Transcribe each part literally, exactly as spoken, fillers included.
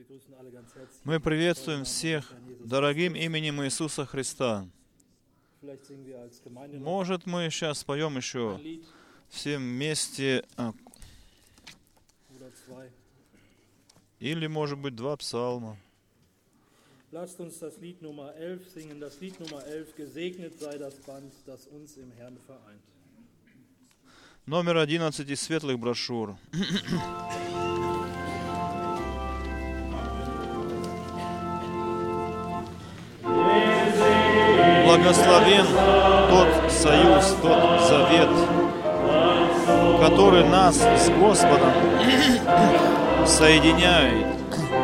Мы приветствуем всех дорогим именем Иисуса Христа. Может, мы сейчас споем еще все вместе, или, может быть, два псалма. Lasst uns das Lied Nummer elf singen, das Lied Nummer elf, gesegnet sei das Band, das uns im Herrn vereint. Номер одиннадцать из светлых брошюр. Благословен тот союз, тот завет, который нас с Господом соединяет.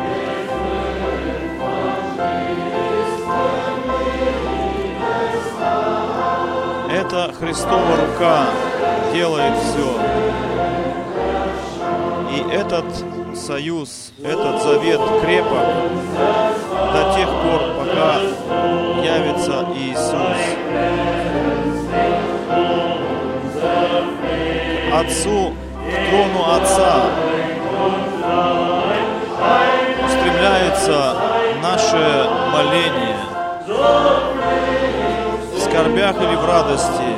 Это Христова рука делает все. И этот союз, этот завет крепок до тех пор, пока явится Иисус. Отцу, к трону Отца устремляется наше моление. В скорбях или в радости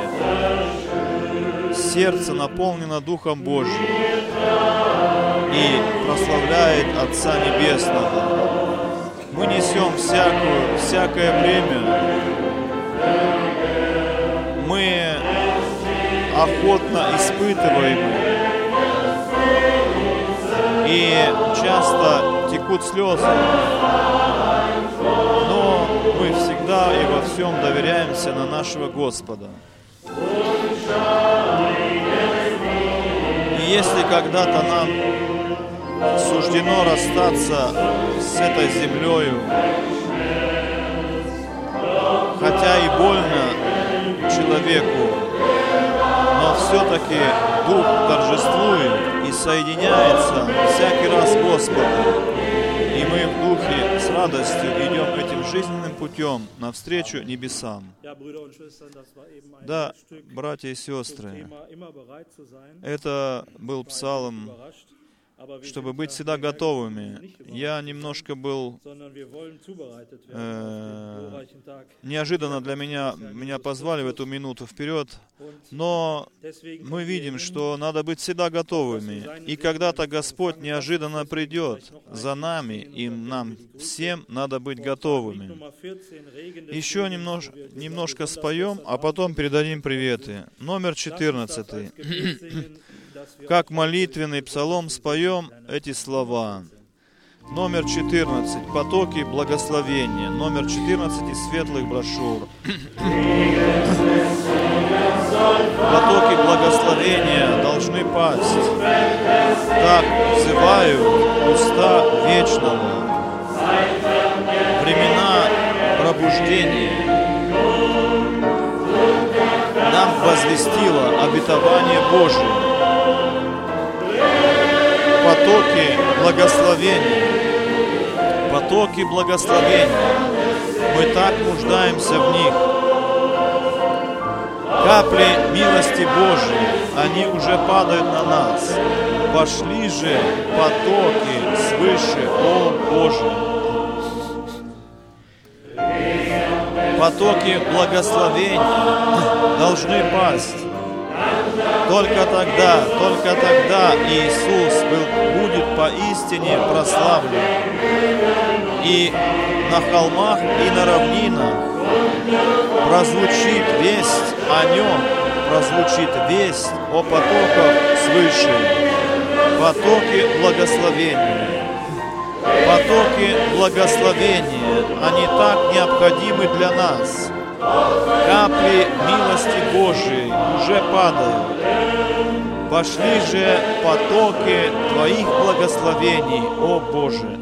сердце наполнено Духом Божьим и прославляет Отца Небесного. Мы несем всякую, всякое бремя. Мы охотно испытываемы. И часто текут слезы. Но мы всегда и во всем доверяемся на нашего Господа. И если когда-то нам суждено расстаться с этой землею, хотя и больно человеку, но все-таки Дух торжествует и соединяется всякий раз с Господом. И мы в Духе с радостью идем этим жизненным путем навстречу небесам. Да, братья и сестры, это был псалом, чтобы быть всегда готовыми. Я немножко был... Э, неожиданно для меня, меня позвали в эту минуту вперед, но мы видим, что надо быть всегда готовыми. И когда-то Господь неожиданно придет за нами, и нам всем надо быть готовыми. Еще немнож, немножко споем, а потом передадим приветы. Номер четырнадцатый. Как молитвенный псалом споем эти слова. Номер четырнадцать. Потоки благословения. Номер четырнадцать из светлых брошюр. Потоки благословения должны пасть. Так взывают уста вечного. Времена пробуждения нам возвестило обетование Божие. Потоки благословения, потоки благословения, мы так нуждаемся в них. Капли милости Божией, они уже падают на нас. Пошли же потоки свыше, о Боже. Потоки благословения должны пасть. Только тогда, только тогда Иисус был, будет поистине прославлен. И на холмах и на равнинах прозвучит весть о Нем, прозвучит весть о потоках свыше. Потоки благословения. Потоки благословения, они так необходимы для нас. Капли милости Божией уже падают. Пошли же потоки Твоих благословений, о Боже.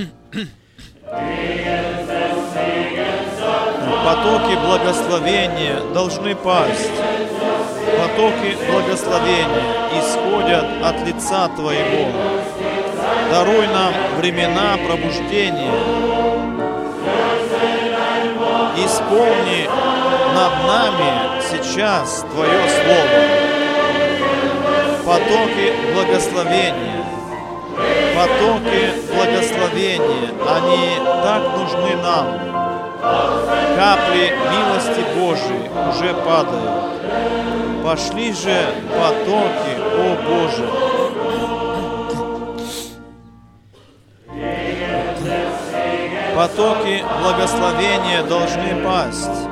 Потоки благословения должны пасть. Потоки благословения исходят от лица Твоего. Даруй нам времена пробуждения. Исполни над нами сейчас Твое Слово. Потоки благословения, потоки благословения. благословения, они так нужны нам. Капли милости Божией уже падают. Пошли же потоки, о Боже! Потоки благословения должны пасть.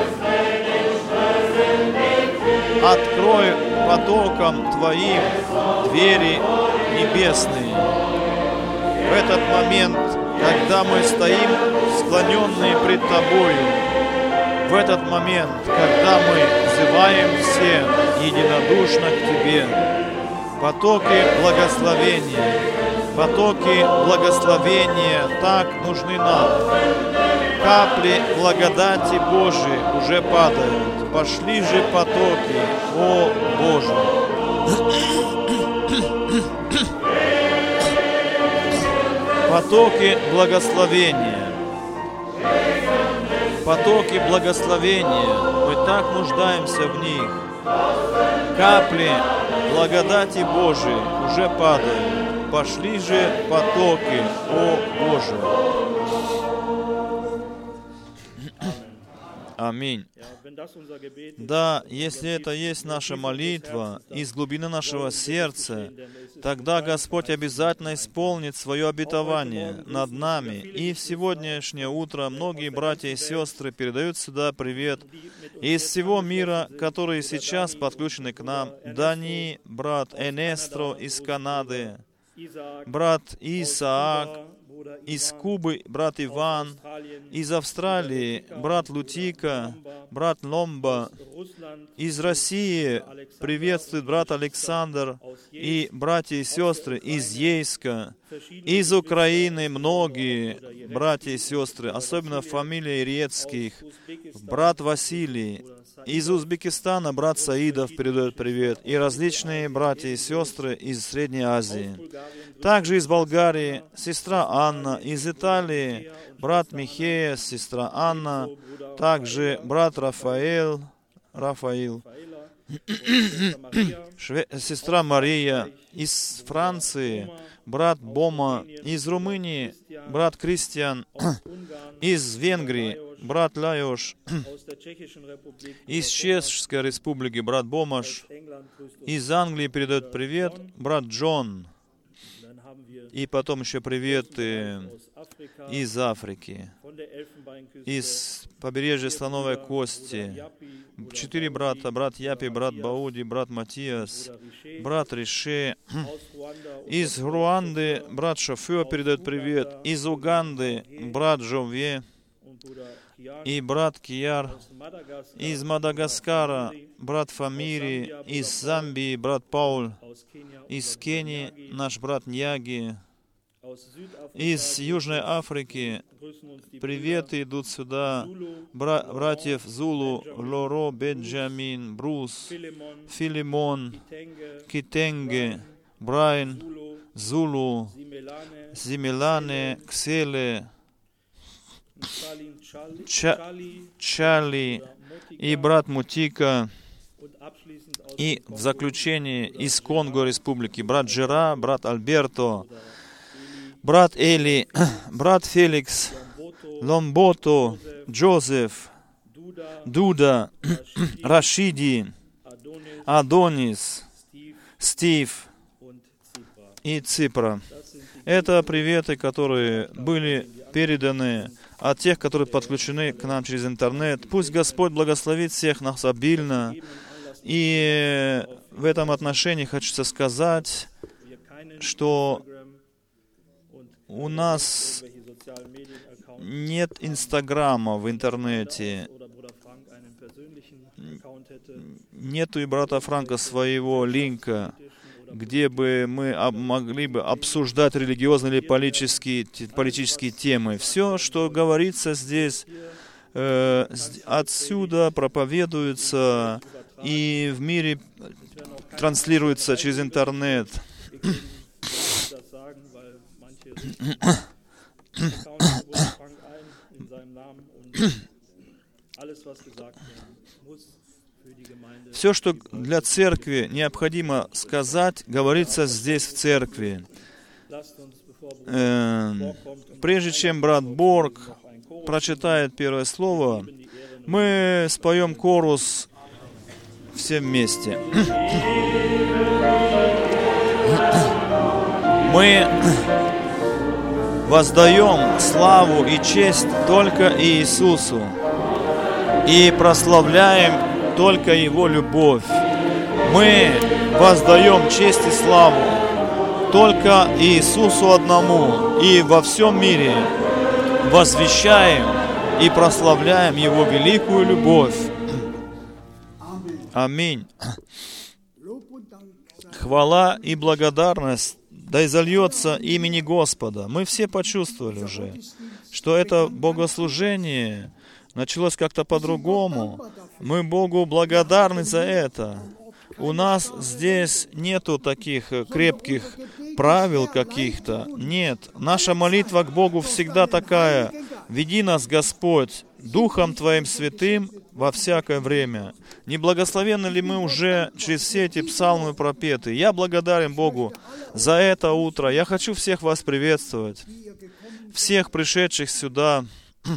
Открой потоком Твоим двери небесные. В этот момент, когда мы стоим склоненные пред Тобою, в этот момент, когда мы взываем все единодушно к Тебе, потоки благословения, потоки благословения так нужны нам. Капли благодати Божией уже падают. Пошли же потоки, о Боже! Потоки благословения. Потоки благословения. Мы так нуждаемся в них. Капли благодати Божией уже падают. Пошли же потоки, о Боже! Аминь. Да, если это есть наша молитва из глубины нашего сердца, тогда Господь обязательно исполнит свое обетование над нами. И в сегодняшнее утро многие братья и сестры передают сюда привет из всего мира, которые сейчас подключены к нам. Дани, брат Энестро из Канады, брат Исаак, из Кубы брат Иван, из Австралии брат Лутика, брат Ломба, из России приветствует брат Александр и братья и сестры из Ейска, из Украины многие братья и сестры, особенно фамилия Ирецких, брат Василий, из Узбекистана брат Саидов передает привет, и различные братья и сестры из Средней Азии. Также из Болгарии сестра Анна, из Италии брат Михея, сестра Анна, также брат Рафаэл, Рафаил, Шве... сестра Мария, из Франции брат Бома, из Румынии брат Кристиан, из Венгрии брат Лайош, из Чешской Республики брат Бомаш, из Англии передает привет брат Джон, и потом еще приветы из Африки, из побережья Слоновой Кости, четыре брата, брат Япи, брат Бауди, брат Матиас, брат Рише, из Руанды брат Шофер передает привет, из Уганды брат Жовье и брат Кияр, из Мадагаскара брат Фамири, из Замбии брат Пауль, из Кении наш брат Ньяги, из Южной Африки приветы идут сюда бра- братьев Зулу, Лоро, Бенджамин, Брус, Филимон, Китенге, Брайан, Зулу, Зимелане, Кселе, Ча- Чали и брат Мутика. И в заключение из Конго Республики брат Жира, брат Альберто, брат Эли, брат Феликс, Ломбото, Джозеф, Дуда, Рашиди, Адонис, Стив и Ципра. Это приветы, которые были переданы от тех, которые подключены к нам через интернет. Пусть Господь благословит всех нас обильно. И в этом отношении хочется сказать, что у нас нет Инстаграма в интернете, нету и брата Франка своего линка, где бы мы могли бы обсуждать религиозные или политические, политические темы. Все, что говорится здесь, э, отсюда проповедуется и в мире транслируется через интернет. Все, что для церкви необходимо сказать, говорится здесь в церкви. Э, прежде чем брат Борг прочитает первое слово, мы споем хорус все вместе. Мы воздаем славу и честь только Иисусу и прославляем только Его любовь. Мы воздаем честь и славу только Иисусу одному и во всем мире возвещаем и прославляем Его великую любовь. Аминь. Хвала и благодарность да изольется имени Господа. Мы все почувствовали уже, что это богослужение началось как-то по-другому. Мы Богу благодарны за это. У нас здесь нету таких крепких правил каких-то. Нет. Наша молитва к Богу всегда такая: «Веди нас, Господь, Духом Твоим Святым во всякое время». Не благословенны ли мы уже через все эти псалмы пропеты? Я благодарен Богу за это утро. Я хочу всех вас приветствовать, всех пришедших сюда,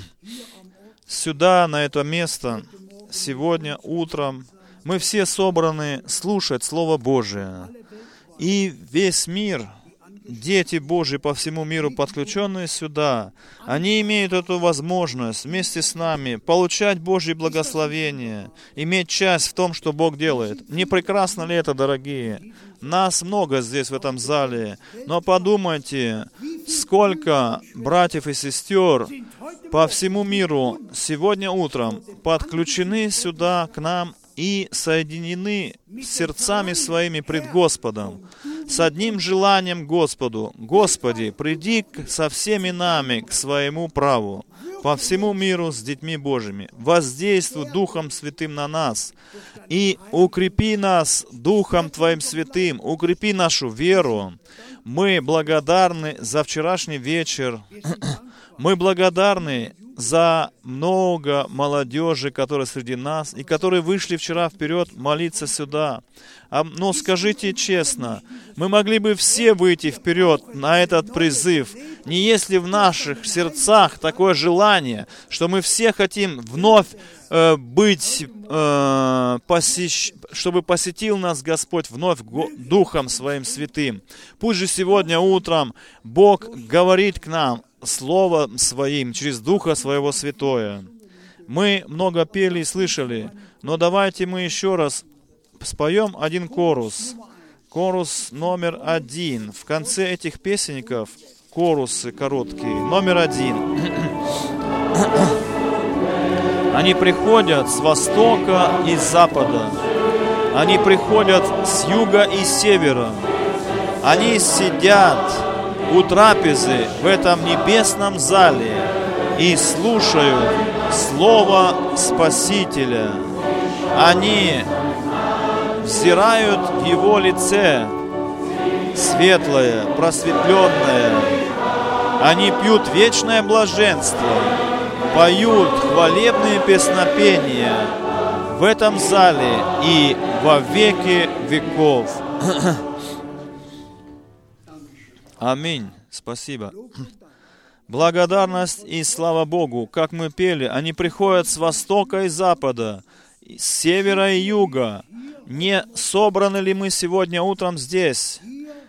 сюда, на это место, сегодня утром. Мы все собраны слушать Слово Божие. И весь мир, дети Божьи по всему миру, подключенные сюда, они имеют эту возможность вместе с нами получать Божье благословение, иметь часть в том, что Бог делает. Не прекрасно ли это, дорогие? Нас много здесь, в этом зале, но подумайте, сколько братьев и сестер по всему миру сегодня утром подключены сюда к нам и соединены сердцами своими пред Господом, с одним желанием Господу: «Господи, приди со всеми нами к своему праву, по всему миру с детьми Божьими, воздействуй Духом Святым на нас и укрепи нас Духом Твоим Святым, укрепи нашу веру». Мы благодарны за вчерашний вечер, мы благодарны за много молодежи, которые среди нас, и которые вышли вчера вперед молиться сюда. А, но скажите честно, мы могли бы все выйти вперед на этот призыв, не если в наших сердцах такое желание, что мы все хотим вновь э, быть, э, посещ... чтобы посетил нас Господь вновь Духом Своим Святым. Пусть же сегодня утром Бог говорит к нам Словом Своим, через Духа Своего Святое. Мы много пели и слышали, но давайте мы еще раз споем один хорус. Хорус номер один. В конце этих песенников хорусы короткие. Номер один. Они приходят с востока и с запада. Они приходят с юга и с севера. Они сидят у трапезы в этом небесном зале и слушают Слово Спасителя. Они взирают в Его лице, светлое, просветленное. Они пьют вечное блаженство, поют хвалебные песнопения в этом зале и во веки веков. Аминь. Спасибо. Благодарность и слава Богу. Как мы пели, они приходят с востока и запада, с севера и юга. Не собраны ли мы сегодня утром здесь?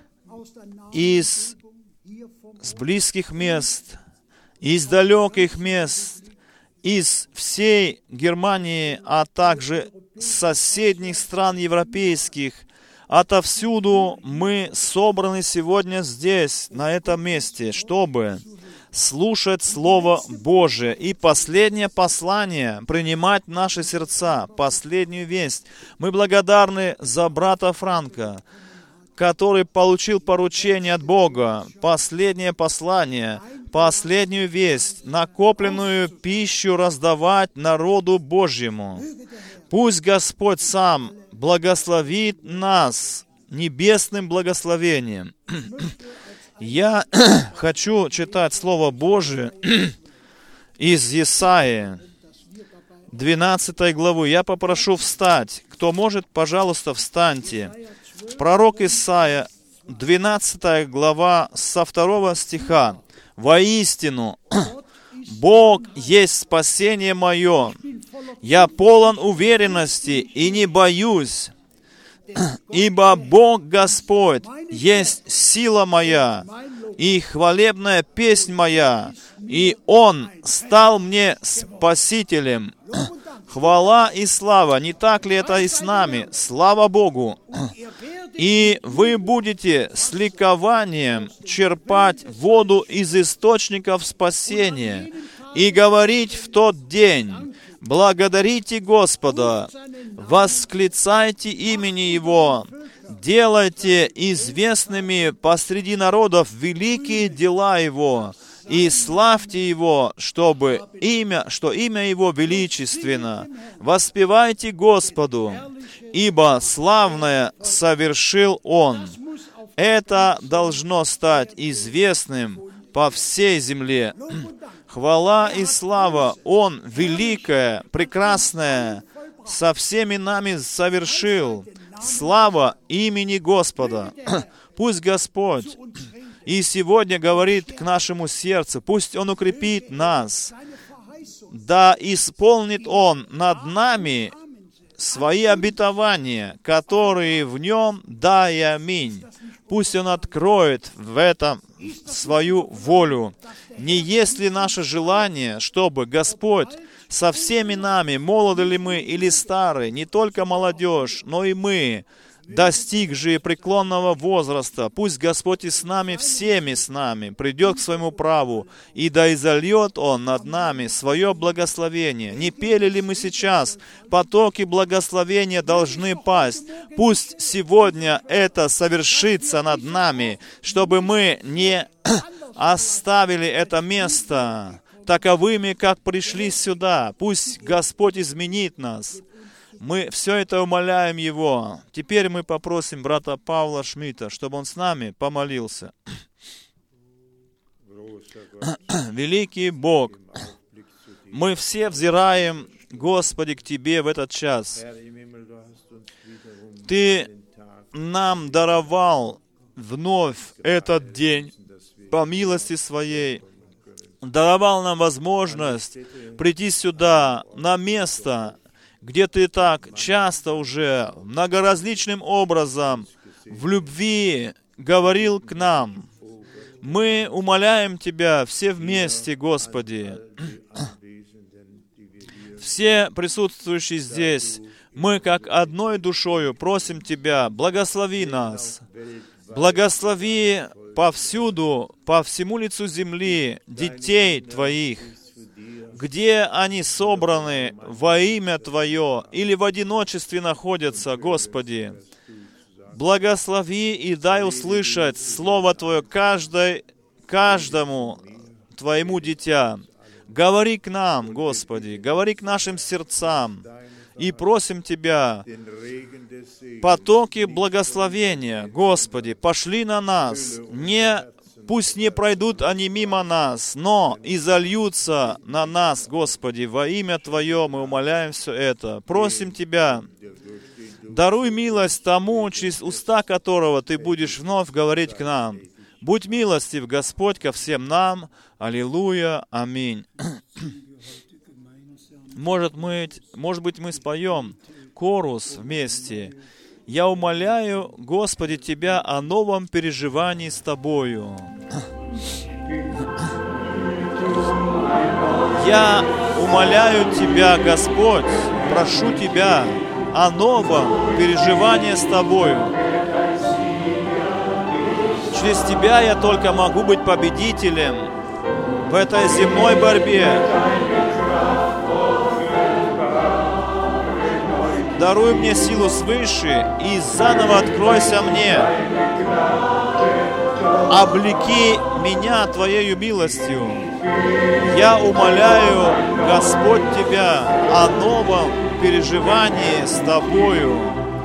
Из с близких мест, из далеких мест, из всей Германии, а также соседних стран европейских. Отовсюду мы собраны сегодня здесь, на этом месте, чтобы слушать Слово Божие и последнее послание принимать в наши сердца, последнюю весть. Мы благодарны за брата Франка, который получил поручение от Бога, последнее послание, последнюю весть, накопленную пищу раздавать народу Божьему. Пусть Господь сам благословит нас небесным благословением. Я хочу читать Слово Божие из Исаии, двенадцатой главы. Я попрошу встать. Кто может, пожалуйста, встаньте. Пророк Исаия, двенадцатая глава, со второго стиха. Воистину, Бог есть спасение мое. Я полон уверенности и не боюсь, ибо Бог Господь есть сила моя и хвалебная песнь моя, и Он стал мне спасителем. Хвала и слава, не так ли это и с нами? Слава Богу! И вы будете с ликованием черпать воду из источников спасения и говорить в тот день: благодарите Господа, восклицайте имени Его, делайте известными посреди народов великие дела Его, и славьте Его, чтобы имя, что имя Его величественно. Воспевайте Господу, ибо славное совершил Он. Это должно стать известным по всей земле. Хвала и слава, Он великая, прекрасная, со всеми нами совершил. Слава имени Господа. Пусть Господь и сегодня говорит к нашему сердцу, пусть Он укрепит нас, да исполнит Он над нами свои обетования, которые в Нем, да и аминь. Пусть Он откроет в этом свою волю. Не есть ли наше желание, чтобы Господь со всеми нами, молоды ли мы или старые, не только молодежь, но и мы, достигшие преклонного возраста, пусть Господь и с нами, всеми с нами, придет к своему праву, и да изольет Он над нами свое благословение. Не пели ли мы сейчас? Потоки благословения должны пасть. Пусть сегодня это совершится над нами, чтобы мы не оставили это место таковыми, как пришли сюда. Пусть Господь изменит нас. Мы все это умоляем Его. Теперь мы попросим брата Павла Шмидта, чтобы он с нами помолился. Великий Бог, мы все взираем, Господи, к Тебе в этот час. Ты нам даровал вновь этот день по милости Своей, даровал нам возможность прийти сюда, на место, где Ты так часто уже многоразличным образом в любви говорил к нам. Мы умоляем Тебя все вместе, Господи. Все присутствующие здесь, мы как одной душою просим Тебя, благослови нас. Благослови повсюду, по всему лицу земли, детей Твоих, где они собраны во имя Твое или в одиночестве находятся, Господи. Благослови и дай услышать Слово Твое каждой, каждому Твоему дитя. Говори к нам, Господи, говори к нашим сердцам. И просим Тебя, потоки благословения, Господи, пошли на нас. Не, пусть не пройдут они мимо нас, но и зальются на нас, Господи. Во имя Твое мы умоляем все это. Просим Тебя, даруй милость тому, через уста которого Ты будешь вновь говорить к нам. Будь милостив, Господь, ко всем нам. Аллилуйя. Аминь. Может, мы, может быть, мы споем хорус вместе. «Я умоляю, Господи, Тебя о новом переживании с Тобою». Я умоляю Тебя, Господь, прошу Тебя о новом переживании с Тобою. Через Тебя я только могу быть победителем в этой земной борьбе. Даруй мне силу свыше и заново откройся мне. Облеки меня Твоею милостью. Я умоляю, Господь, Тебя о новом переживании с Тобою.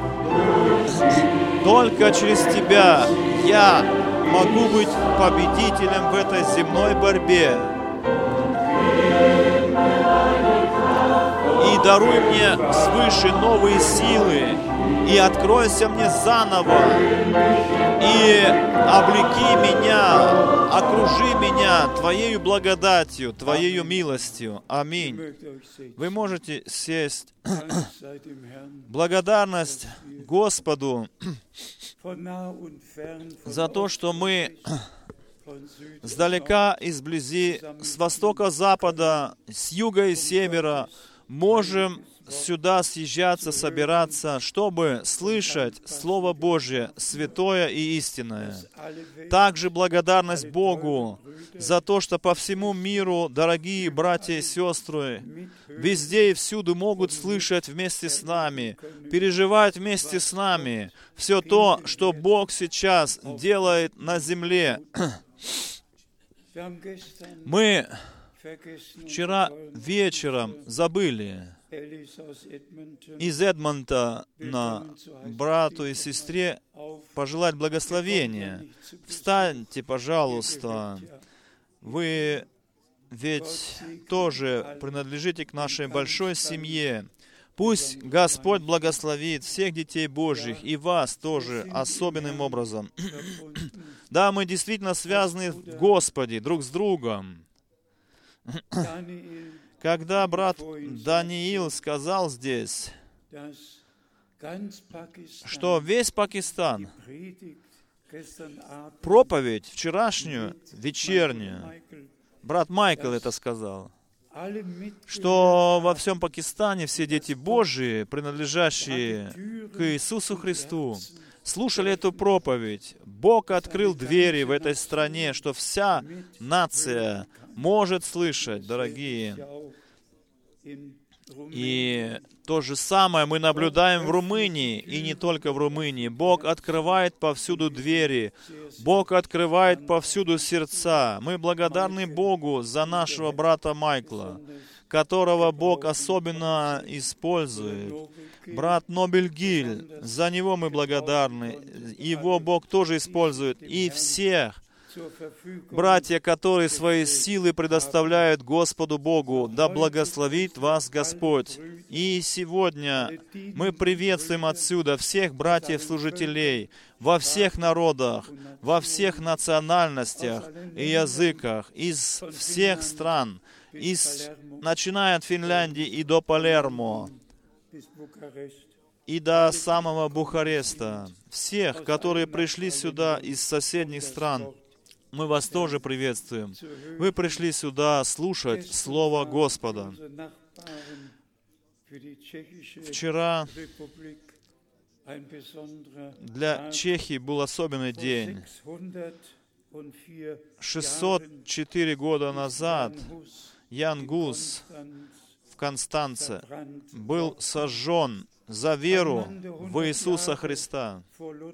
Только через Тебя я могу быть победителем в этой земной борьбе. И даруй мне свыше новые силы, и откройся мне заново, и облеки меня, окружи меня Твоею благодатью, Твоею милостью. Аминь. Вы можете сесть. Благодарность Господу за то, что мы сдалека и сблизи, с востока, запада, с юга и севера можем сюда съезжаться, собираться, чтобы слышать Слово Божье, святое и истинное. Также благодарность Богу за то, что по всему миру, дорогие братья и сестры, везде и всюду могут слышать вместе с нами, переживать вместе с нами все то, что Бог сейчас делает на земле. Мы вчера вечером забыли из Эдмонта на брату и сестре пожелать благословения. Встаньте, пожалуйста. Вы ведь тоже принадлежите к нашей большой семье. Пусть Господь благословит всех детей Божьих и вас тоже особенным образом. Да, мы действительно связаны в Господе друг с другом. Когда брат Даниил сказал здесь, что весь Пакистан, проповедь вчерашнюю, вечернюю, брат Майкл это сказал, что во всем Пакистане все дети Божьи, принадлежащие к Иисусу Христу, слушали эту проповедь. Бог открыл двери в этой стране, что вся нация может слышать, дорогие. И то же самое мы наблюдаем в Румынии, и не только в Румынии. Бог открывает повсюду двери, Бог открывает повсюду сердца. Мы благодарны Богу за нашего брата Майкла, которого Бог особенно использует. Брат Нобель Гиль, за него мы благодарны. Его Бог тоже использует. И всех братья, которые свои силы предоставляют Господу Богу, да благословит вас Господь. И сегодня мы приветствуем отсюда всех братьев-служителей во всех народах, во всех национальностях и языках, из всех стран, из, начиная от Финляндии и до Палермо, и до самого Бухареста. Всех, которые пришли сюда из соседних стран, мы вас тоже приветствуем. Вы пришли сюда слушать Слово Господа. Вчера для Чехии был особенный день. шестьсот четыре года назад Ян Гус в Констанце был сожжен за веру в Иисуса Христа.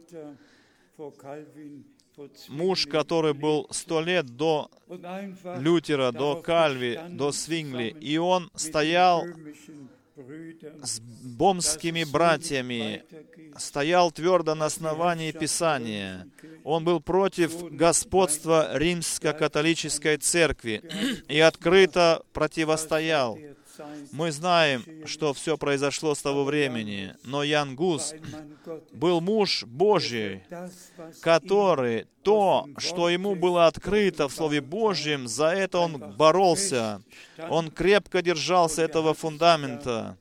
Муж, который был сто лет до Лютера, до Кальви, до Свингли, и он стоял с бомскими братьями, стоял твердо на основании Писания. Он был против господства римско-католической церкви и открыто противостоял. Мы знаем, что все произошло с того времени, но Ян Гус был муж Божий, который то, что ему было открыто в Слове Божьем, за это он боролся. Он крепко держался этого фундамента.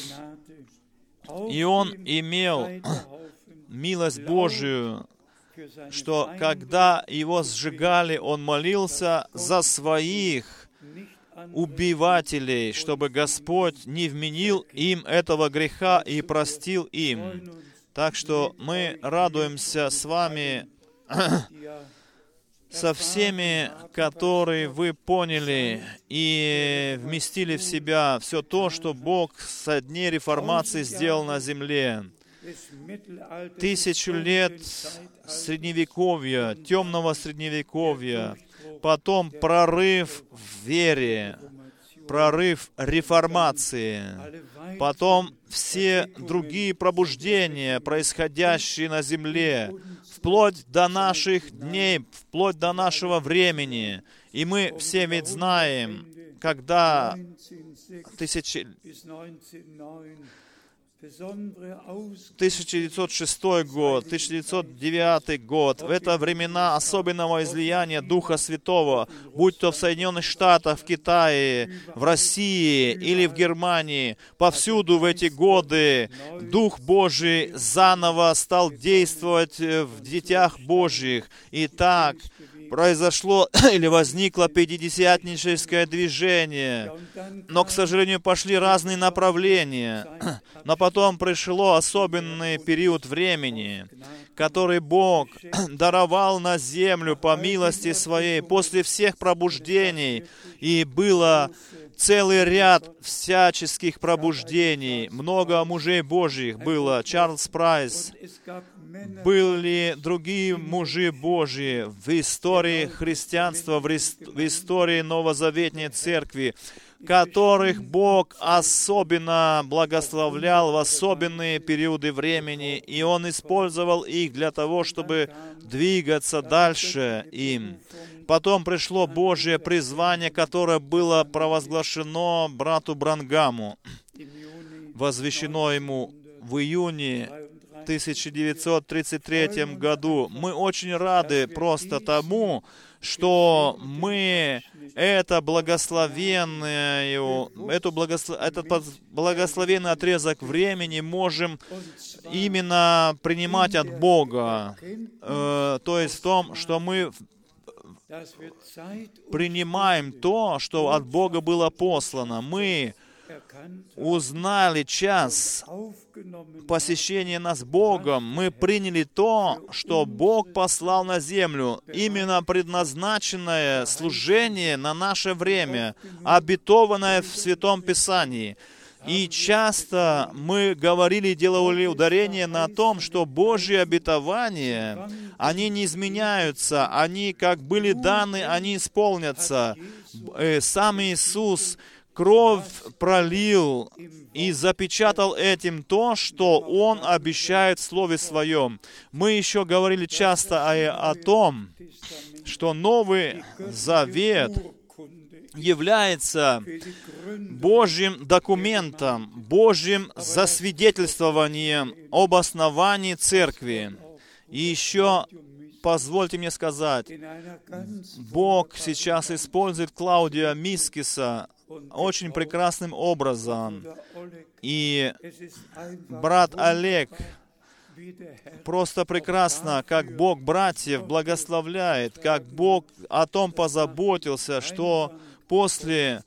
И он имел милость Божию, что когда его сжигали, он молился за своих убивателей, чтобы Господь не вменил им этого греха и простил им. Так что мы радуемся с вами, со всеми, которые вы поняли и вместили в себя все то, что Бог со дней реформации сделал на земле. Тысячу лет Средневековья, темного Средневековья, потом прорыв в вере, прорыв реформации, потом все другие пробуждения, происходящие на земле, вплоть до наших дней, вплоть до нашего времени. И мы все ведь знаем, когда тысячи... тысяча девятьсот шестой год, тысяча девятьсот девятый год, в это времена особенного излияния Духа Святого, будь то в Соединенных Штатах, в Китае, в России или в Германии, повсюду в эти годы Дух Божий заново стал действовать в детях Божьих. И так произошло или возникло пятидесятническое движение, но, к сожалению, пошли разные направления. Но потом пришло особенный период времени, который Бог даровал на землю по милости Своей после всех пробуждений, и было целый ряд всяческих пробуждений. Много мужей Божьих было. Чарльз Прайс. Были другие мужи Божьи в истории христианства, в истории Новозаветней Церкви, которых Бог особенно благословлял в особенные периоды времени, и Он использовал их для того, чтобы двигаться дальше им. Потом пришло Божье призвание, которое было провозглашено брату Бранхаму, возвещено ему в июне тысяча девятьсот тридцать третьем году. Мы очень рады просто тому, что мы это благословенную, эту благослов, этот благословенный отрезок времени можем именно принимать от Бога. Э, то есть в том, что мы принимаем то, что от Бога было послано. Мы узнали час посещения нас Богом. Мы приняли то, что Бог послал на землю, именно предназначенное служение на наше время, обетованное в Святом Писании. И часто мы говорили и делали ударение на том, что Божьи обетования, они не изменяются, они как были даны, они исполнятся. Сам Иисус кровь пролил и запечатал этим то, что Он обещает в Слове Своем. Мы еще говорили часто о, о том, что Новый Завет является Божьим документом, Божьим засвидетельствованием об основании Церкви. И еще позвольте мне сказать, Бог сейчас использует Клаудио Мискиса очень прекрасным образом. И брат Олег, просто прекрасно, как Бог братьев благословляет, как Бог о том позаботился, что после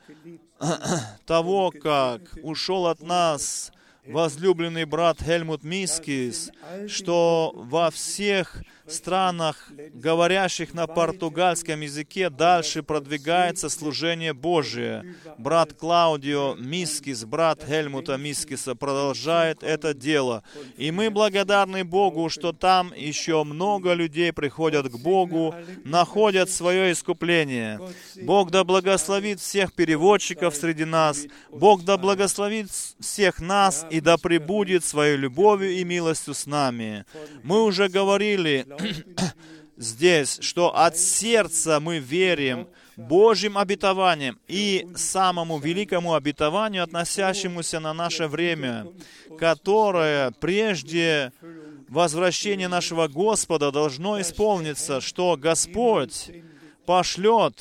того, как ушел от нас возлюбленный брат Хельмут Мискис, что во всех странах, говорящих на португальском языке, дальше продвигается служение Божие. Брат Клаудио Мискис, брат Хельмута Мискиса, продолжает это дело. И мы благодарны Богу, что там еще много людей приходят к Богу, находят свое искупление. Бог да благословит всех переводчиков среди нас. Бог да благословит всех нас и да пребудет своей любовью и милостью с нами. Мы уже говорили здесь, что от сердца мы верим Божьим обетованиям и самому великому обетованию, относящемуся на наше время, которое прежде возвращения нашего Господа должно исполниться, что Господь пошлет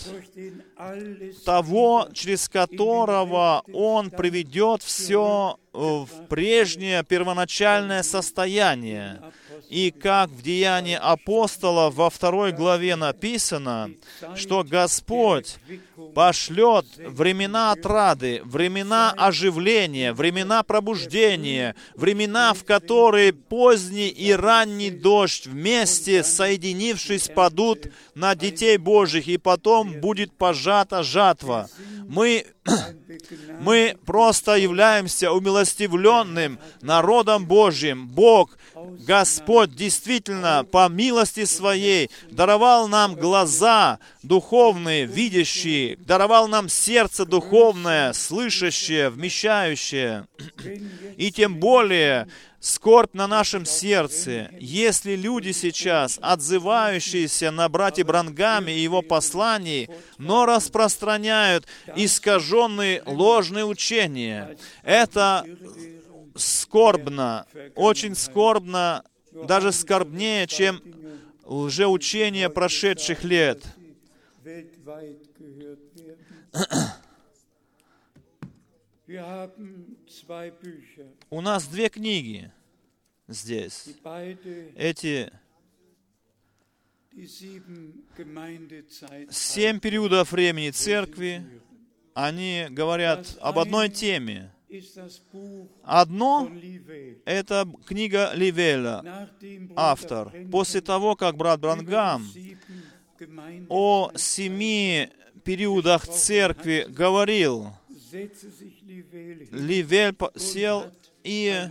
того, через которого Он приведет все в прежнее первоначальное состояние. И как в Деянии апостолов во второй главе написано, что Господь пошлет времена отрады, времена оживления, времена пробуждения, времена, в которые поздний и ранний дождь вместе, соединившись, падут на детей Божьих, и потом будет пожата жатва. Мы, мы просто являемся умилостивленным народом Божьим. Бог, Господь, действительно, по милости Своей, даровал нам глаза духовные, видящие, даровал нам сердце духовное, слышащее, вмещающее. И тем более, скорбь на нашем сердце, если люди сейчас, отзывающиеся на братья Бранхаме и его посланий, но распространяют искаженные ложные учения. Это скорбно, очень скорбно, даже скорбнее, чем лжеучение прошедших лет. У нас две книги здесь. Эти семь периодов времени церкви, они говорят об одной теме. Одно — это книга Ливеля, автор. После того, как брат Бранхам о семи периодах церкви говорил, Ливель сел и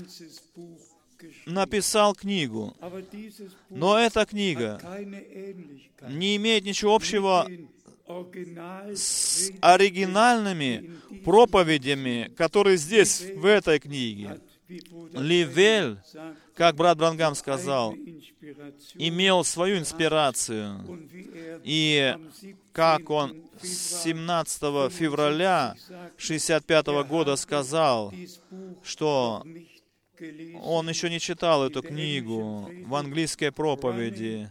написал книгу. Но эта книга не имеет ничего общего с оригинальными проповедями, которые здесь, в этой книге. Ливель, как брат Бранхам сказал, имел свою инспирацию. И как он семнадцатого февраля шестьдесят пятого года сказал, что он еще не читал эту книгу в английской проповеди.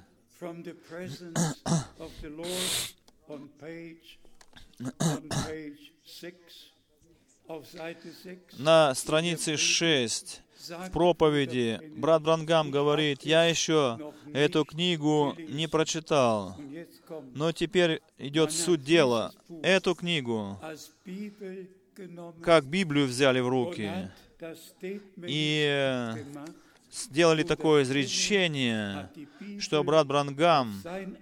На странице шесть в проповеди брат Бранхам говорит: «Я еще эту книгу не прочитал, но теперь идет суть дела. Эту книгу, как Библию взяли в руки, и сделали такое изречение, что брат Бранхам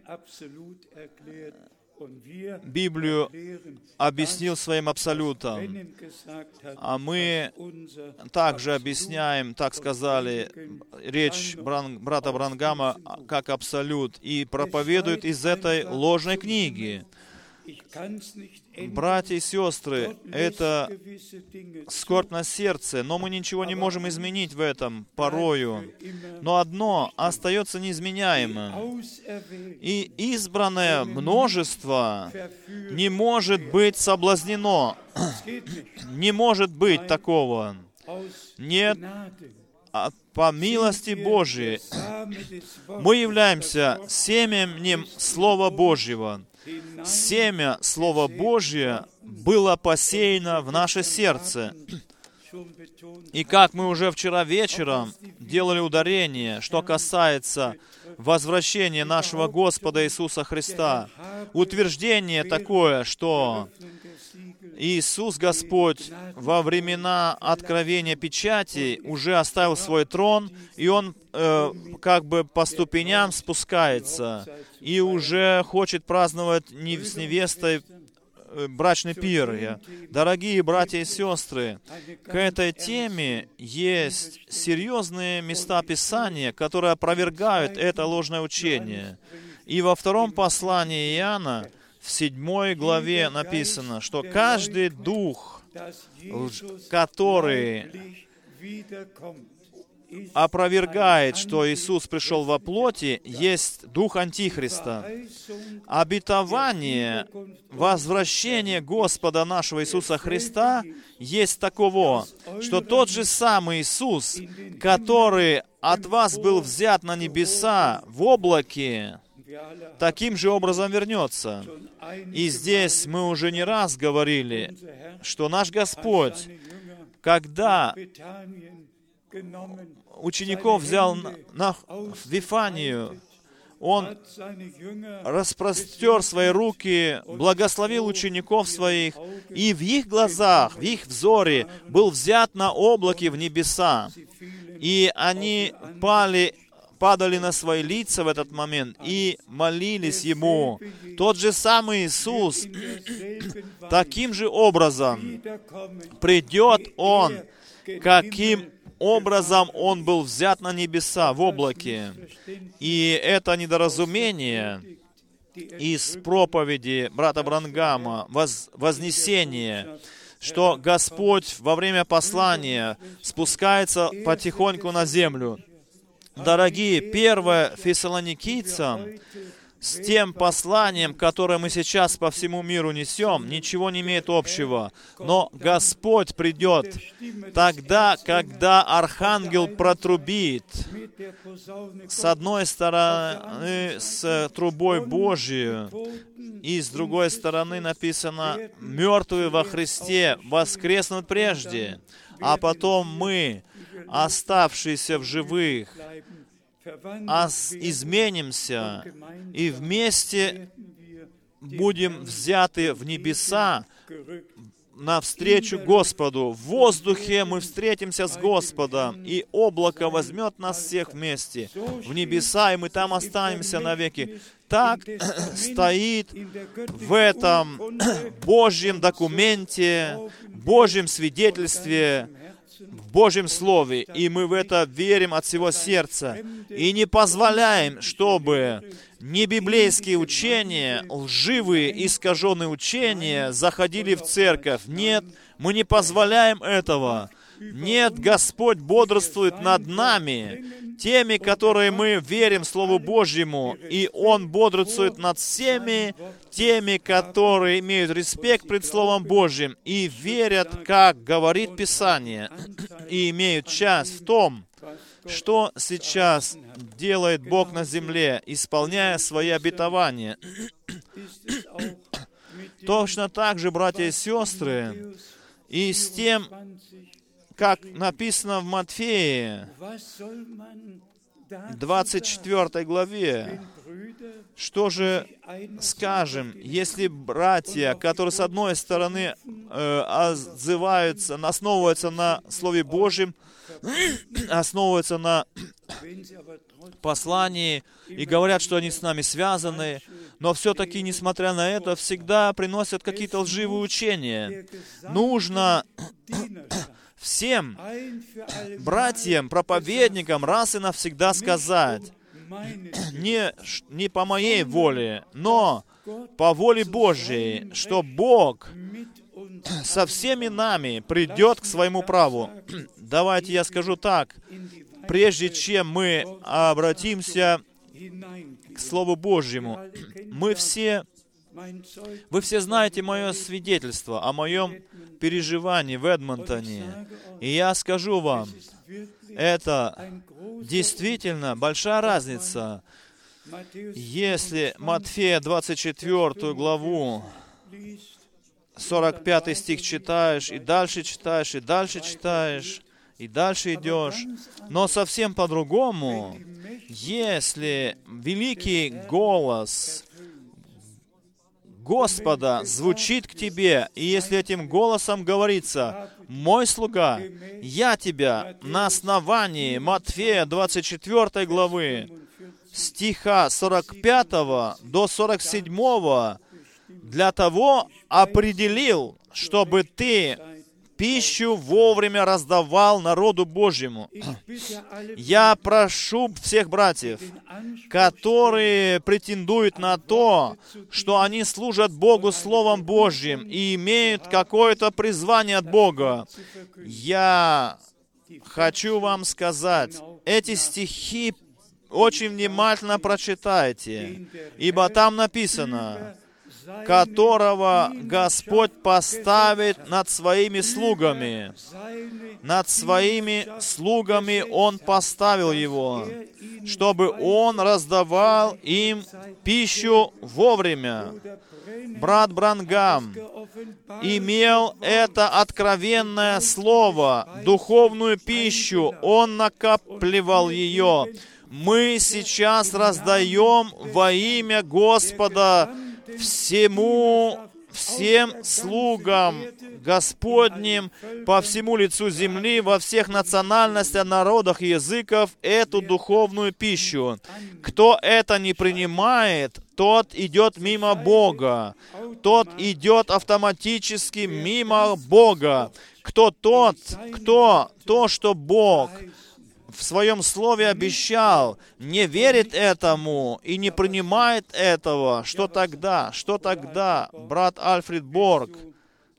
Библию объяснил своим абсолютом, а мы также объясняем, так сказали, речь Бран, брата Бранхама как абсолют, и проповедует из этой ложной книги. Братья и сестры, это скорбь на сердце, но мы ничего не можем изменить в этом порою. Но одно остается неизменяемым. И избранное множество не может быть соблазнено. Не может быть такого. Нет, а по милости Божией мы являемся семенем Слова Божьего. Семя Слова Божьего было посеяно в наше сердце. И как мы уже вчера вечером делали ударение, что касается возвращения нашего Господа Иисуса Христа, утверждение такое, что Иисус Господь во времена откровения печати уже оставил свой трон, и Он э, как бы по ступеням спускается, и уже хочет праздновать с невестой брачный пир. Дорогие братья и сестры, к этой теме есть серьезные места Писания, которые опровергают это ложное учение. И во втором послании Иоанна, в седьмой главе написано, что каждый дух, который опровергает, что Иисус пришел во плоти, есть дух Антихриста. Обетование возвращения Господа нашего Иисуса Христа есть таково, что тот же самый Иисус, который от вас был взят на небеса в облаке, таким же образом вернется. И здесь мы уже не раз говорили, что наш Господь, когда учеников взял на, на, в Вифанию, Он распростер свои руки, благословил учеников своих, и в их глазах, в их взоре был взят на облаке в небеса. И они пали, падали на свои лица в этот момент и молились Ему. Тот же самый Иисус, таким же образом придет Он, каким образом Он был взят на небеса в облаке. И это недоразумение из проповеди брата Бранхама, воз, вознесение, что Господь во время послания спускается потихоньку на землю. Дорогие, первое Фессалоникийцам, с тем посланием, которое мы сейчас по всему миру несем, ничего не имеет общего. Но Господь придет тогда, когда архангел протрубит. С одной стороны, с трубой Божией, и с другой стороны написано, мертвые во Христе воскреснут прежде, а потом мы, оставшиеся в живых, изменимся и вместе будем взяты в небеса навстречу Господу. В воздухе мы встретимся с Господом, и облако возьмет нас всех вместе в небеса, и мы там останемся навеки. Так стоит в этом Божьем документе, Божьем свидетельстве, в Божьем Слове, и мы в это верим от всего сердца, и не позволяем, чтобы небиблейские учения, лживые, искаженные учения заходили в церковь. Нет, мы не позволяем этого. Нет, Господь бодрствует над нами, теми, которые мы верим Слову Божьему, и Он бодрствует над всеми теми, которые имеют респект пред Словом Божьим и верят, как говорит Писание, и имеют часть в том, что сейчас делает Бог на земле, исполняя свои обетования. Точно так же, братья и сестры, и с тем, как написано в Матфея, двадцать четвёртой главе, что же скажем, если братья, которые с одной стороны э, отзываются, основываются на Слове Божьем, основываются на послании и говорят, что они с нами связаны, но все-таки, несмотря на это, всегда приносят какие-то лживые учения. Нужно всем братьям, проповедникам раз и навсегда сказать, не, не по моей воле, но по воле Божьей, что Бог со всеми нами придет к своему праву. Давайте я скажу так, прежде чем мы обратимся к Слову Божьему, мы все, вы все знаете мое свидетельство о моем переживании в Эдмонтоне. И я скажу вам, это действительно большая разница. Если Матфея двадцать четвёртую главу, сорок пятый стих читаешь, и дальше читаешь, и дальше читаешь, и дальше идешь, но совсем по-другому, если великий голос Господа звучит к тебе, и если этим голосом говорится, «Мой слуга, я тебя на основании Матфея двадцать четвёртой главы, стиха сорок пятого до сорок седьмого, для того определил, чтобы ты пищу вовремя раздавал народу Божьему». Я прошу всех братьев, которые претендуют на то, что они служат Богу Словом Божьим и имеют какое-то призвание от Бога. Я хочу вам сказать, эти стихи очень внимательно прочитайте, ибо там написано, которого Господь поставит над своими слугами. Над своими слугами Он поставил его, чтобы Он раздавал им пищу вовремя. Брат Брангам имел это откровенное слово, духовную пищу, он накапливал ее. Мы сейчас раздаем во имя Господа всему, всем слугам Господним по всему лицу земли, во всех национальностях, народах и языков эту духовную пищу. Кто это не принимает, тот идет мимо Бога. Тот идет автоматически мимо Бога. Кто тот, кто то, что Бог в Своем Слове обещал, не верит этому и не принимает этого, что тогда, что тогда, брат Альфред Борг,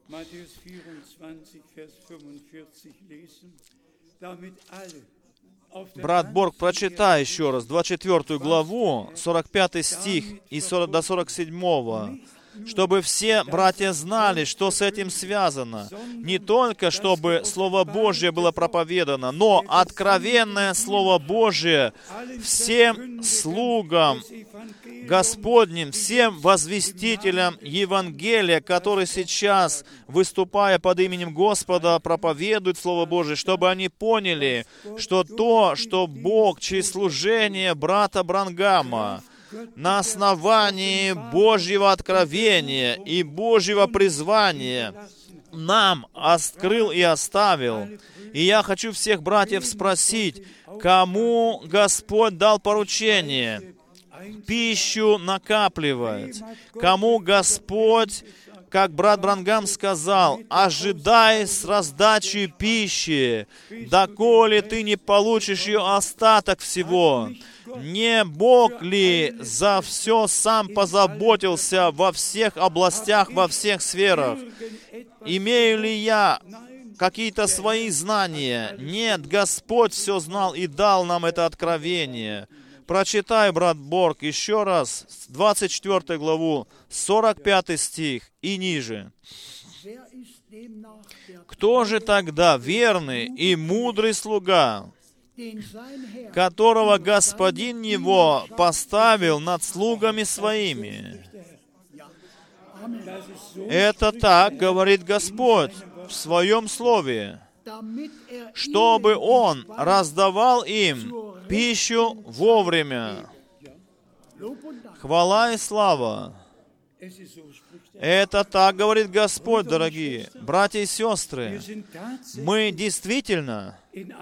Брат Борг, прочитай еще раз двадцать четвёртую главу, сорок пятый стих и сорок, до сорок седьмого, чтобы все братья знали, что с этим связано. Не только, чтобы Слово Божье было проповедано, но откровенное Слово Божье всем слугам Господним, всем возвестителям Евангелия, которые сейчас, выступая под именем Господа, проповедуют Слово Божие, чтобы они поняли, что то, что Бог через служение брата Бранхама на основании Божьего откровения и Божьего призвания нам открыл и оставил. И я хочу всех братьев спросить, кому Господь дал поручение пищу накапливать, кому Господь, как брат Бранхам сказал, ожидай с раздачей пищи, доколе ты не получишь ее остаток всего. Не Бог ли за все сам позаботился во всех областях, во всех сферах? Имею ли я какие-то свои знания? Нет, Господь все знал и дал нам это откровение. Прочитай, брат Борг, еще раз, двадцать четвёртую главу, сорок пятый стих и ниже. «Кто же тогда верный и мудрый слуга, которого господин его поставил над слугами своими?» Это так говорит Господь в Своем Слове, чтобы Он раздавал им пищу вовремя. Хвала и слава. Это так говорит Господь, дорогие братья и сестры. Мы действительно,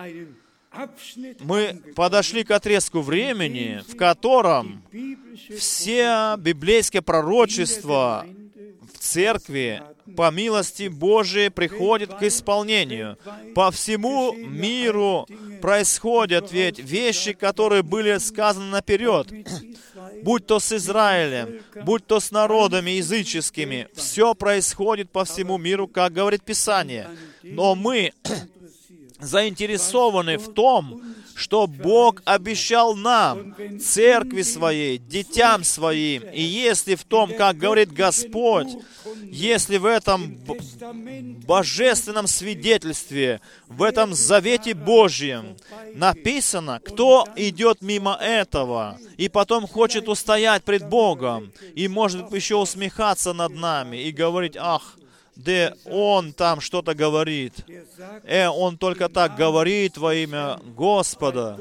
мы подошли к отрезку времени, в котором все библейские пророчества в церкви по милости Божией приходят к исполнению. По всему миру происходят ведь вещи, которые были сказаны наперед. Будь то с Израилем, будь то с народами языческими, все происходит по всему миру, как говорит Писание. Но мы заинтересованы в том, что Бог обещал нам, церкви своей, детям своим. И если в том, как говорит Господь, если в этом божественном свидетельстве, в этом завете Божьем написано, кто идет мимо этого и потом хочет устоять пред Богом и может еще усмехаться над нами и говорить: ах, да он там что-то говорит. Э, он только так говорит во имя Господа.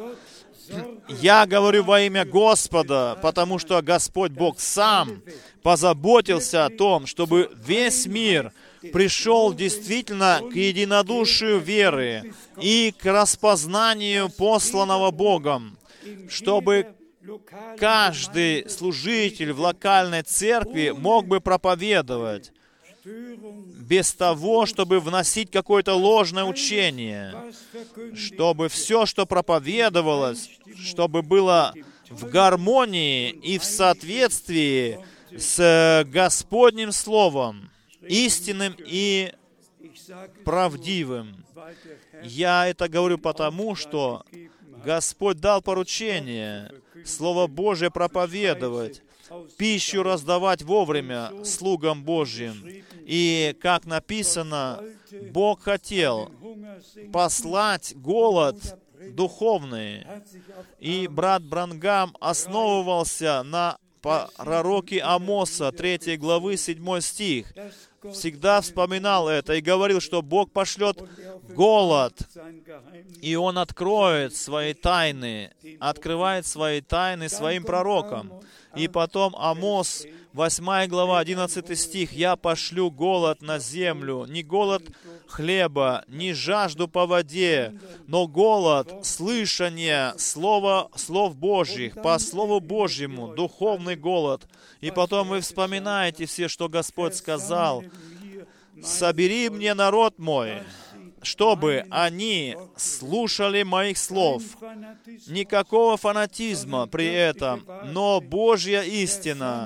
Я говорю во имя Господа, потому что Господь Бог сам позаботился о том, чтобы весь мир пришел действительно к единодушию веры и к распознанию посланного Богом, чтобы каждый служитель в локальной церкви мог бы проповедовать без того, чтобы вносить какое-то ложное учение, чтобы все, что проповедовалось, чтобы было в гармонии и в соответствии с Господним Словом, истинным и правдивым. Я это говорю потому, что Господь дал поручение Слово Божие проповедовать, пищу раздавать вовремя слугам Божьим. И, как написано, Бог хотел послать голод духовный. И брат Бранхам основывался на пророке Амоса, третьей главы, седьмой стих. Всегда вспоминал это и говорил, что Бог пошлет голод, и Он откроет свои тайны, открывает свои тайны своим пророкам. И потом Амос, восьмая глава, одиннадцатый стих. «Я пошлю голод на землю, не голод хлеба, не жажду по воде, но голод слышания слова, слов Божьих, по Слову Божьему, духовный голод». И потом вы вспоминаете все, что Господь сказал: «Собери мне народ мой, чтобы они слушали моих слов». Никакого фанатизма при этом, но Божья истина.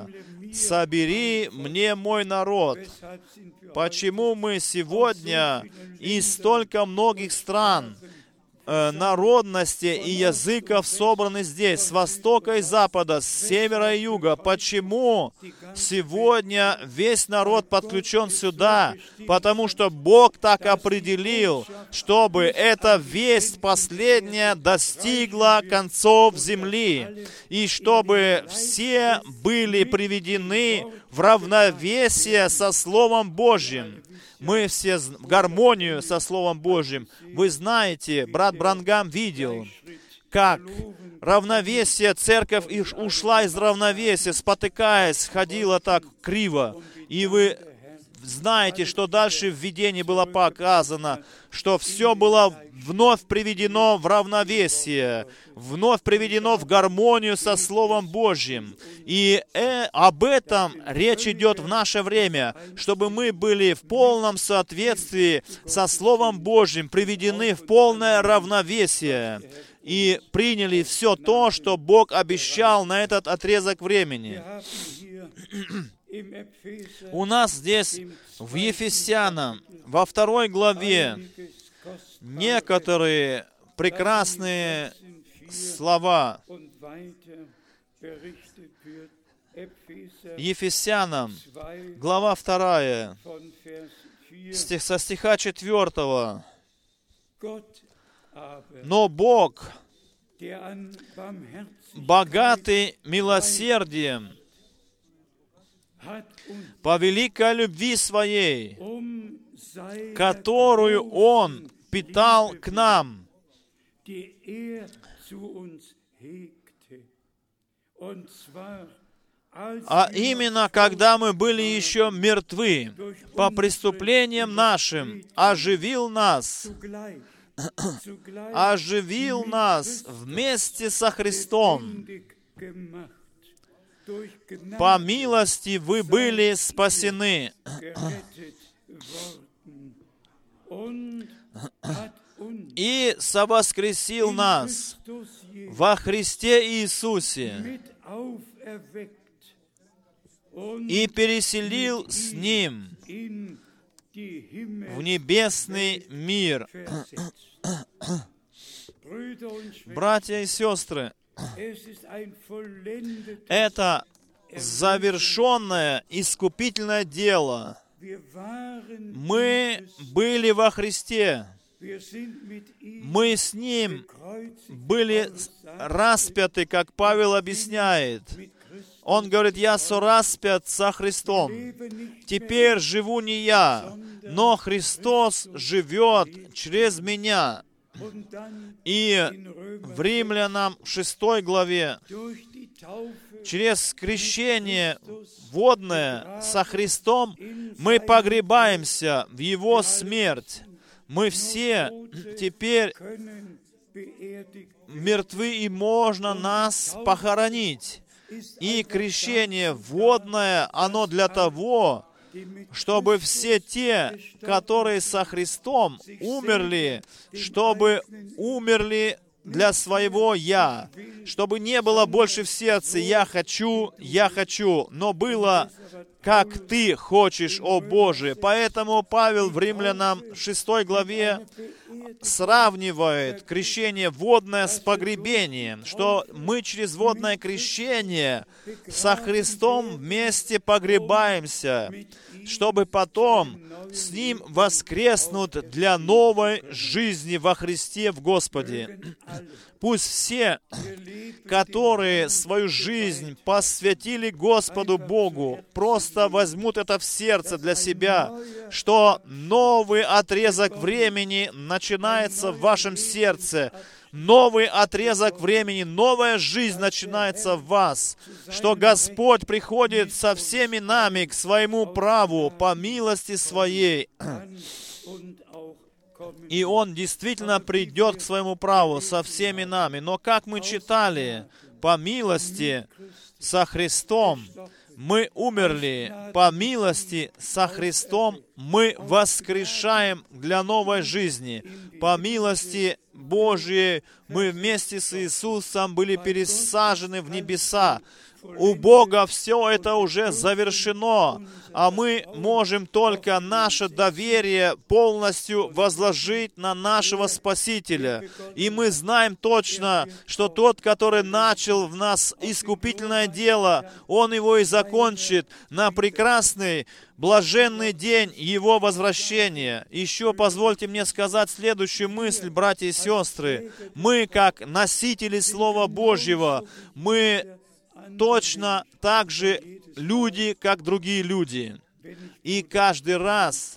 собери мне мой народ». Почему мы сегодня из столько многих стран, народностей и языков собраны здесь, с востока и запада, с севера и юга? Почему сегодня весь народ подключен сюда? Потому что Бог так определил, чтобы эта весть последняя достигла концов земли, и чтобы все были приведены в равновесие со Словом Божьим. Мы все в гармонию со Словом Божьим. Вы знаете, брат Бранхам видел, как равновесие, церковь ушла из равновесия, спотыкаясь, ходила так криво. И вы знаете, что дальше в видении было показано, что все было вновь приведено в равновесие, вновь приведено в гармонию со Словом Божьим. И э, об этом речь идет в наше время, чтобы мы были в полном соответствии со Словом Божьим, приведены в полное равновесие и приняли все то, что Бог обещал на этот отрезок времени. У нас здесь в Ефесянам, во второй главе, некоторые прекрасные слова. Ефесянам, глава вторая, стих, со стиха четвертого. «Но Бог, богатый милосердием, по великой любви Своей, которую Он питал к нам, а именно, когда мы были еще мертвы по преступлениям нашим, оживил нас, оживил нас вместе со Христом. По милости вы были спасены, и совоскресил нас во Христе Иисусе, и переселил с Ним в небесный мир». Братья и сестры, это завершенное искупительное дело. Мы были во Христе. Мы с Ним были распяты, как Павел объясняет. Он говорит: «Я сораспят со Христом. Теперь живу не я, но Христос живет через меня». И в Римлянам шестой главе, через крещение водное со Христом мы погребаемся в Его смерть. Мы все теперь мертвы, и можно нас похоронить. И крещение водное, оно для того, чтобы все те, которые со Христом умерли, чтобы умерли для своего «я», чтобы не было больше в сердце «я хочу, я хочу», но было «как ты хочешь, о Боже». Поэтому Павел в Римлянам шестой главе сравнивает крещение водное с погребением, что мы через водное крещение со Христом вместе погребаемся, чтобы потом с Ним воскреснуть для новой жизни во Христе в Господе. Пусть все, которые свою жизнь посвятили Господу Богу, просто возьмут это в сердце для себя, что новый отрезок времени начинается в вашем сердце, новый отрезок времени, новая жизнь начинается в вас, что Господь приходит со всеми нами к своему праву по милости Своей. И Он действительно придет к своему праву со всеми нами. Но как мы читали, по милости со Христом мы умерли, по милости со Христом мы воскрешаем для новой жизни. По милости Божьей мы вместе с Иисусом были пересажены в небеса. У Бога все это уже завершено, а мы можем только наше доверие полностью возложить на нашего Спасителя. И мы знаем точно, что тот, который начал в нас искупительное дело, Он его и закончит на прекрасный, блаженный день Его возвращения. Еще позвольте мне сказать следующую мысль, братья и сестры. Мы, как носители Слова Божьего, мы точно так же люди, как другие люди. И каждый раз,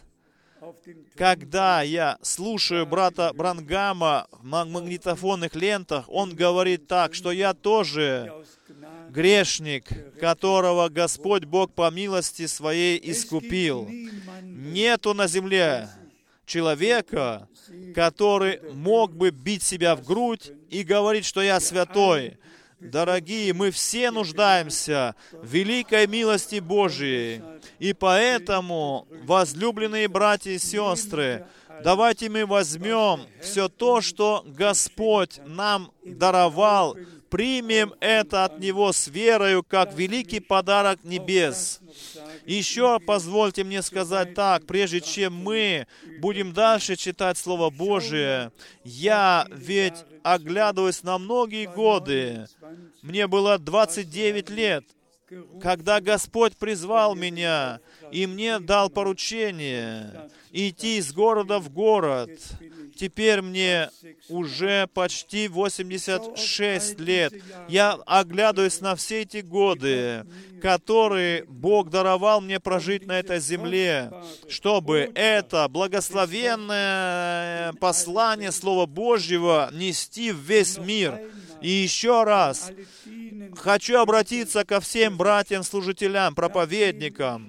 когда я слушаю брата Бранхама в магнитофонных лентах, он говорит так, что я тоже грешник, которого Господь Бог по милости Своей искупил. Нету на земле человека, который мог бы бить себя в грудь и говорить, что я святой. Дорогие, мы все нуждаемся в великой милости Божией. И поэтому, возлюбленные братья и сестры, давайте мы возьмем все то, что Господь нам даровал, примем это от Него с верою, как великий подарок небес. Еще позвольте мне сказать так, прежде чем мы будем дальше читать Слово Божие, я ведь оглядываюсь на многие годы. Мне было двадцать девять лет, когда Господь призвал меня, и мне дал поручение идти из города в город. Теперь мне уже почти восемьдесят шесть лет. Я оглядываюсь на все эти годы, которые Бог даровал мне прожить на этой земле, чтобы это благословенное послание Слова Божьего нести в весь мир. И еще раз хочу обратиться ко всем братьям-служителям, проповедникам.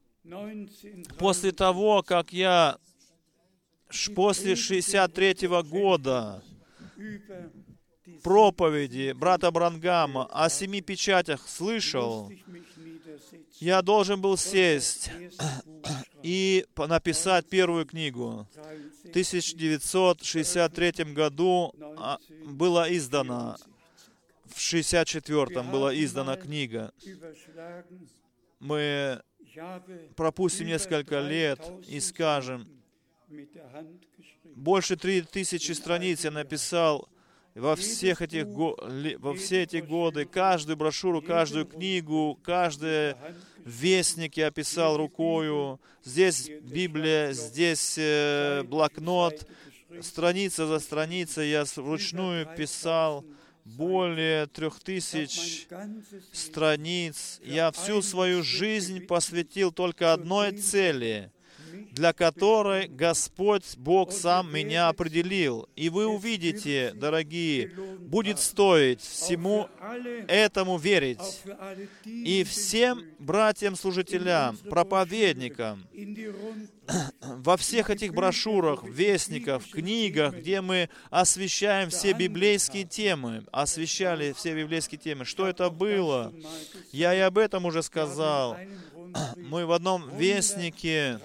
После того, как я после шестьдесят третьего года проповеди брата Бранхама о семи печатях слышал, я должен был сесть и написать первую книгу. В тысяча девятьсот шестьдесят третьем году была издана, в шестьдесят четвёртом была издана книга. Мы пропустим несколько лет и скажем, больше три тысячи страниц я написал во всех этих го... во все эти годы. Каждую брошюру, каждую книгу, каждый вестник я писал рукою. Здесь Библия, здесь э, блокнот. Страница за страницей я вручную писал. Более трех тысяч страниц. Я всю свою жизнь посвятил только одной цели, для которой Господь Бог сам меня определил. И вы увидите, дорогие, будет стоить всему этому верить. И всем братьям-служителям, проповедникам, во всех этих брошюрах, вестниках, книгах, где мы освещаем все библейские темы, освещали все библейские темы. Что это было? Я и об этом уже сказал. Мы в одном вестнике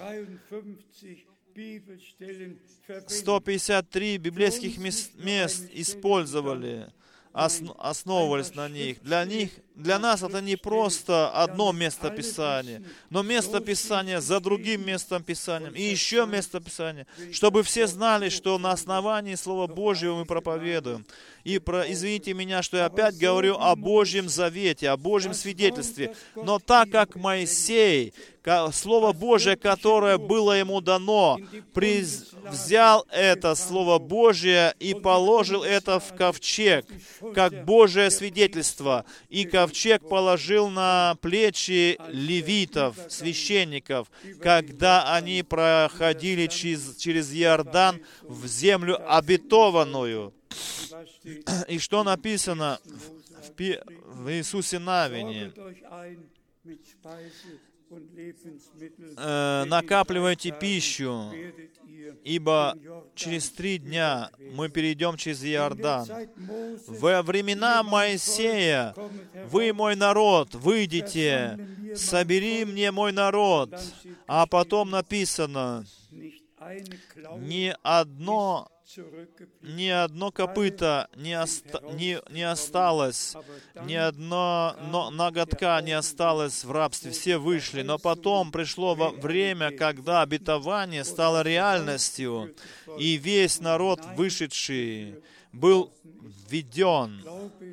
сто пятьдесят три библейских мест, мест использовали, осно, основывались на них. Для них, для нас это не просто одно место Писания, но место Писания за другим местом Писания и еще место Писания, чтобы все знали, что на основании Слова Божьего мы проповедуем. И про, извините меня, что я опять говорю о Божьем завете, о Божьем свидетельстве. Но так как Моисей, Слово Божие, которое было ему дано, приз, взял это Слово Божие и положил это в ковчег, как Божие свидетельство. И ковчег положил на плечи левитов, священников, когда они проходили через, через Иордан в землю обетованную. И что написано в, в Иисусе Навине? Э, «Накапливайте пищу, ибо через три дня мы перейдем через Иордан. Во времена Моисея вы, мой народ, выйдите, собери мне мой народ». А потом написано, ни одно, ни одно копыто не, оста, не, не осталось, ни одно но, ноготка не осталось в рабстве, все вышли. Но потом пришло время, когда обетование стало реальностью, и весь народ вышедший был введен.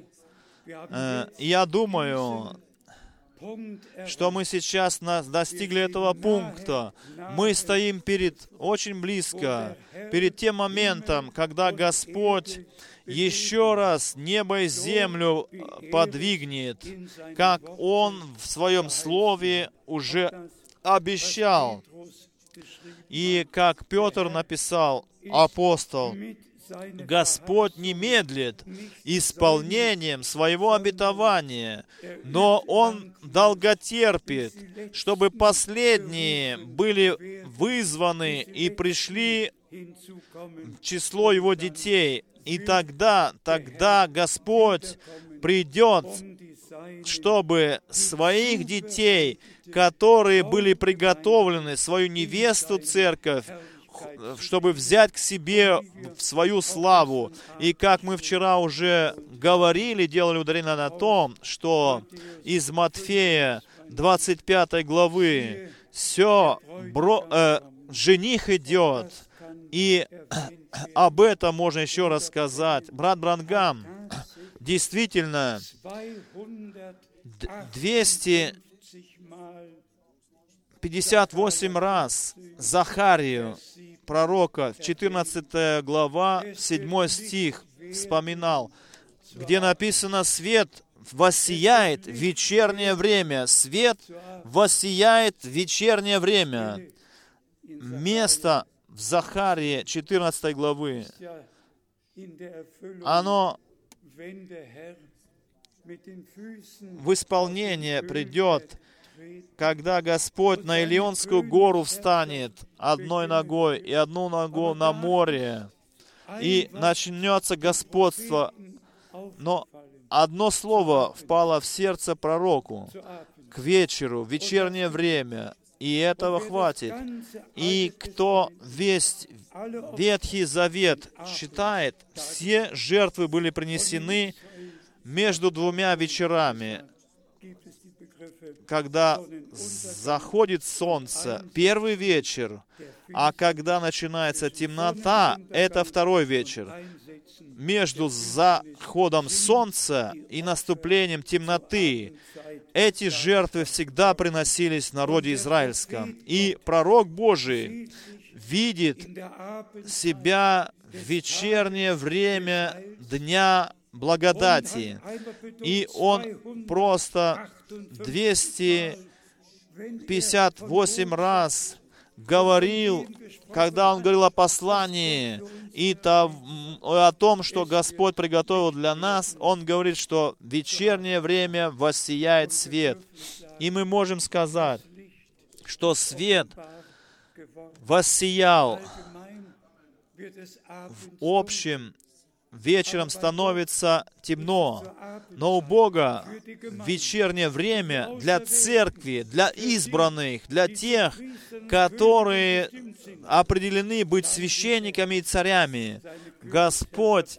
Я думаю, что мы сейчас достигли этого пункта. Мы стоим перед, очень близко, перед тем моментом, когда Господь еще раз небо и землю подвигнет, как Он в Своем Слове уже обещал. И как Петр написал, апостол, Господь не медлит исполнением своего обетования, но Он долготерпит, чтобы последние были вызваны и пришли в число Его детей. И тогда, тогда Господь придет, чтобы своих детей, которые были приготовлены, свою невесту, церковь, чтобы взять к себе в свою славу. И как мы вчера уже говорили, делали ударение на том, что из Матфея двадцать пятой главы все, бро, э, жених идет, и об этом можно еще рассказать. Брат Бранхам, действительно, двести пятьдесят восемь раз Захарию, пророка, в четырнадцатая глава, седьмой стих вспоминал, где написано: «Свет воссияет в вечернее время». Свет воссияет в вечернее время. Место в Захарии четырнадцатой главы, оно в исполнение придет, когда Господь на Илионскую гору встанет одной ногой и одну ногу на море, и начнется господство. Но одно слово впало в сердце пророку к вечеру, в вечернее время, и этого хватит. И кто весь Ветхий Завет читает, все жертвы были принесены между двумя вечерами, когда заходит солнце, первый вечер, а когда начинается темнота, это второй вечер. Между заходом солнца и наступлением темноты эти жертвы всегда приносились в народе израильском. И пророк Божий видит себя в вечернее время дня благодати. И он просто двести пятьдесят восемь раз говорил, когда он говорил о послании и о том, что Господь приготовил для нас, он говорит, что в вечернее время воссияет свет. И мы можем сказать, что свет воссиял. В общем, вечером становится темно, но у Бога в вечернее время для церкви, для избранных, для тех, которые определены быть священниками и царями, Господь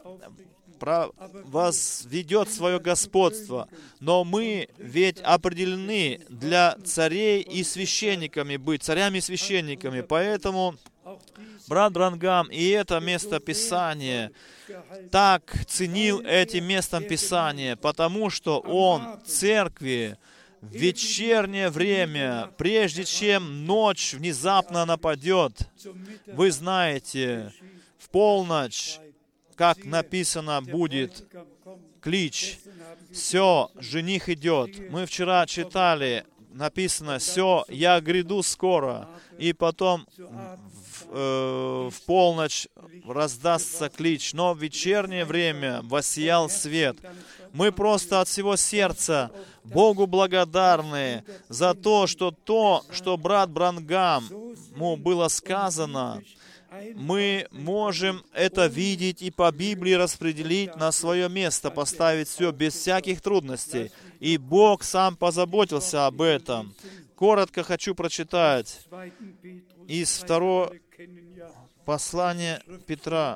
возведет свое господство. Но мы ведь определены для царей и священниками быть, царями и священниками. Поэтому брат Бранхам и это место Писания так ценил этим местом Писания, потому что он церкви в вечернее время, прежде чем ночь внезапно нападет, вы знаете, в полночь, как написано, будет клич. Все, жених идет. Мы вчера читали, написано, все, я гряду скоро. И потом в, э, в полночь раздастся клич. Но в вечернее время воссиял свет. Мы просто от всего сердца Богу благодарны за то, что то, что брат Бранхам, ему было сказано, мы можем это видеть и по Библии распределить на свое место, поставить все без всяких трудностей. И Бог сам позаботился об этом. Коротко хочу прочитать из второго Послание Петра.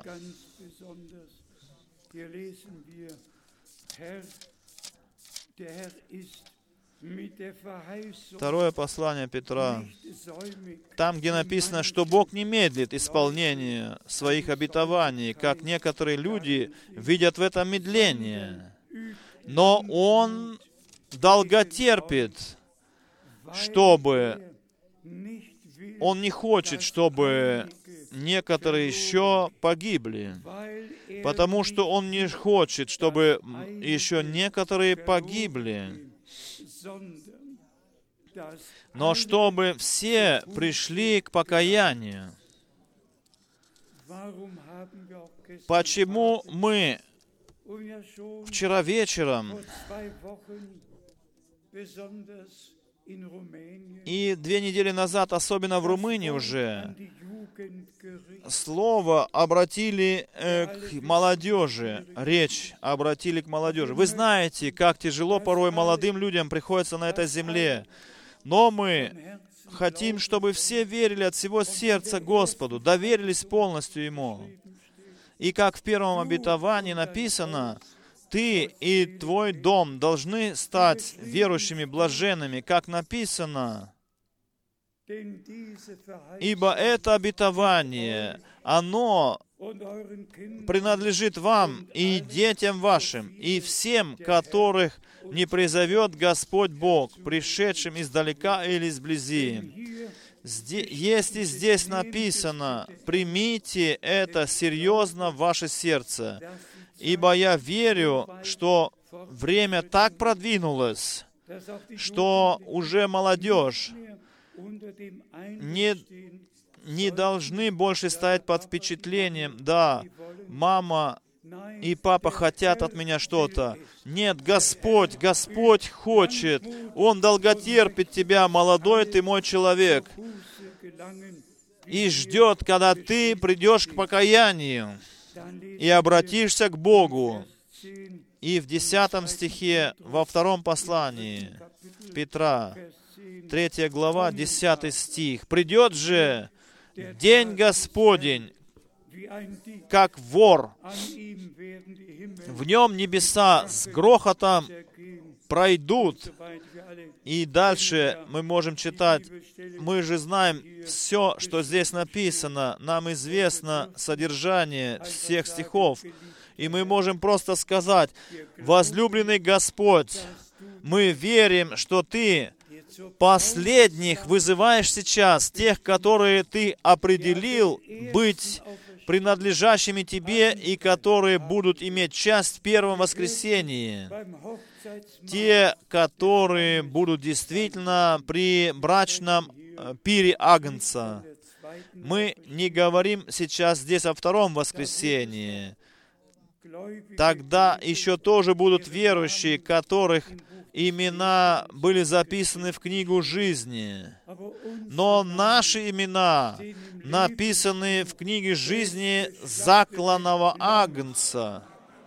Второе послание Петра. Там, где написано, что Бог не медлит исполнение своих обетований, как некоторые люди видят в этом медление. Но Он долготерпит, чтобы... Он не хочет, чтобы некоторые еще погибли, потому что Он не хочет, чтобы еще некоторые погибли, но чтобы все пришли к покаянию. Почему мы вчера вечером и две недели назад, особенно в Румынии уже, слово обратили э, к молодежи, речь обратили к молодежи. Вы знаете, как тяжело порой молодым людям приходится на этой земле. Но мы хотим, чтобы все верили от всего сердца Господу, доверились полностью Ему. И как в первом обетовании написано, ты и твой дом должны стать верующими, блаженными, как написано. Ибо это обетование, оно принадлежит вам и детям вашим, и всем, которых не призовет Господь Бог, пришедшим издалека или изблизи. Здесь, если здесь написано, примите это серьезно в ваше сердце, ибо я верю, что время так продвинулось, что уже молодежь не, не должны больше стоять под впечатлением, да, мама и папа хотят от меня что-то. Нет, Господь, Господь хочет. Он долготерпит тебя, молодой ты мой человек, и ждет, когда ты придешь к покаянию и обратишься к Богу. И в десятом стихе, во втором послании Петра, третья глава, десятый стих. «Придет же день Господень, как вор. В нем небеса с грохотом пройдут». И дальше мы можем читать, мы же знаем все, что здесь написано, нам известно содержание всех стихов. И мы можем просто сказать: «Возлюбленный Господь, мы верим, что Ты последних вызываешь сейчас, тех, которые Ты определил быть принадлежащими Тебе и которые будут иметь часть в первом воскресении. Те, которые будут действительно при брачном пире Агнца». Мы не говорим сейчас здесь о втором воскресении. Тогда еще тоже будут верующие, которых имена были записаны в книгу жизни. Но наши имена написаны в книге жизни закланного Агнца.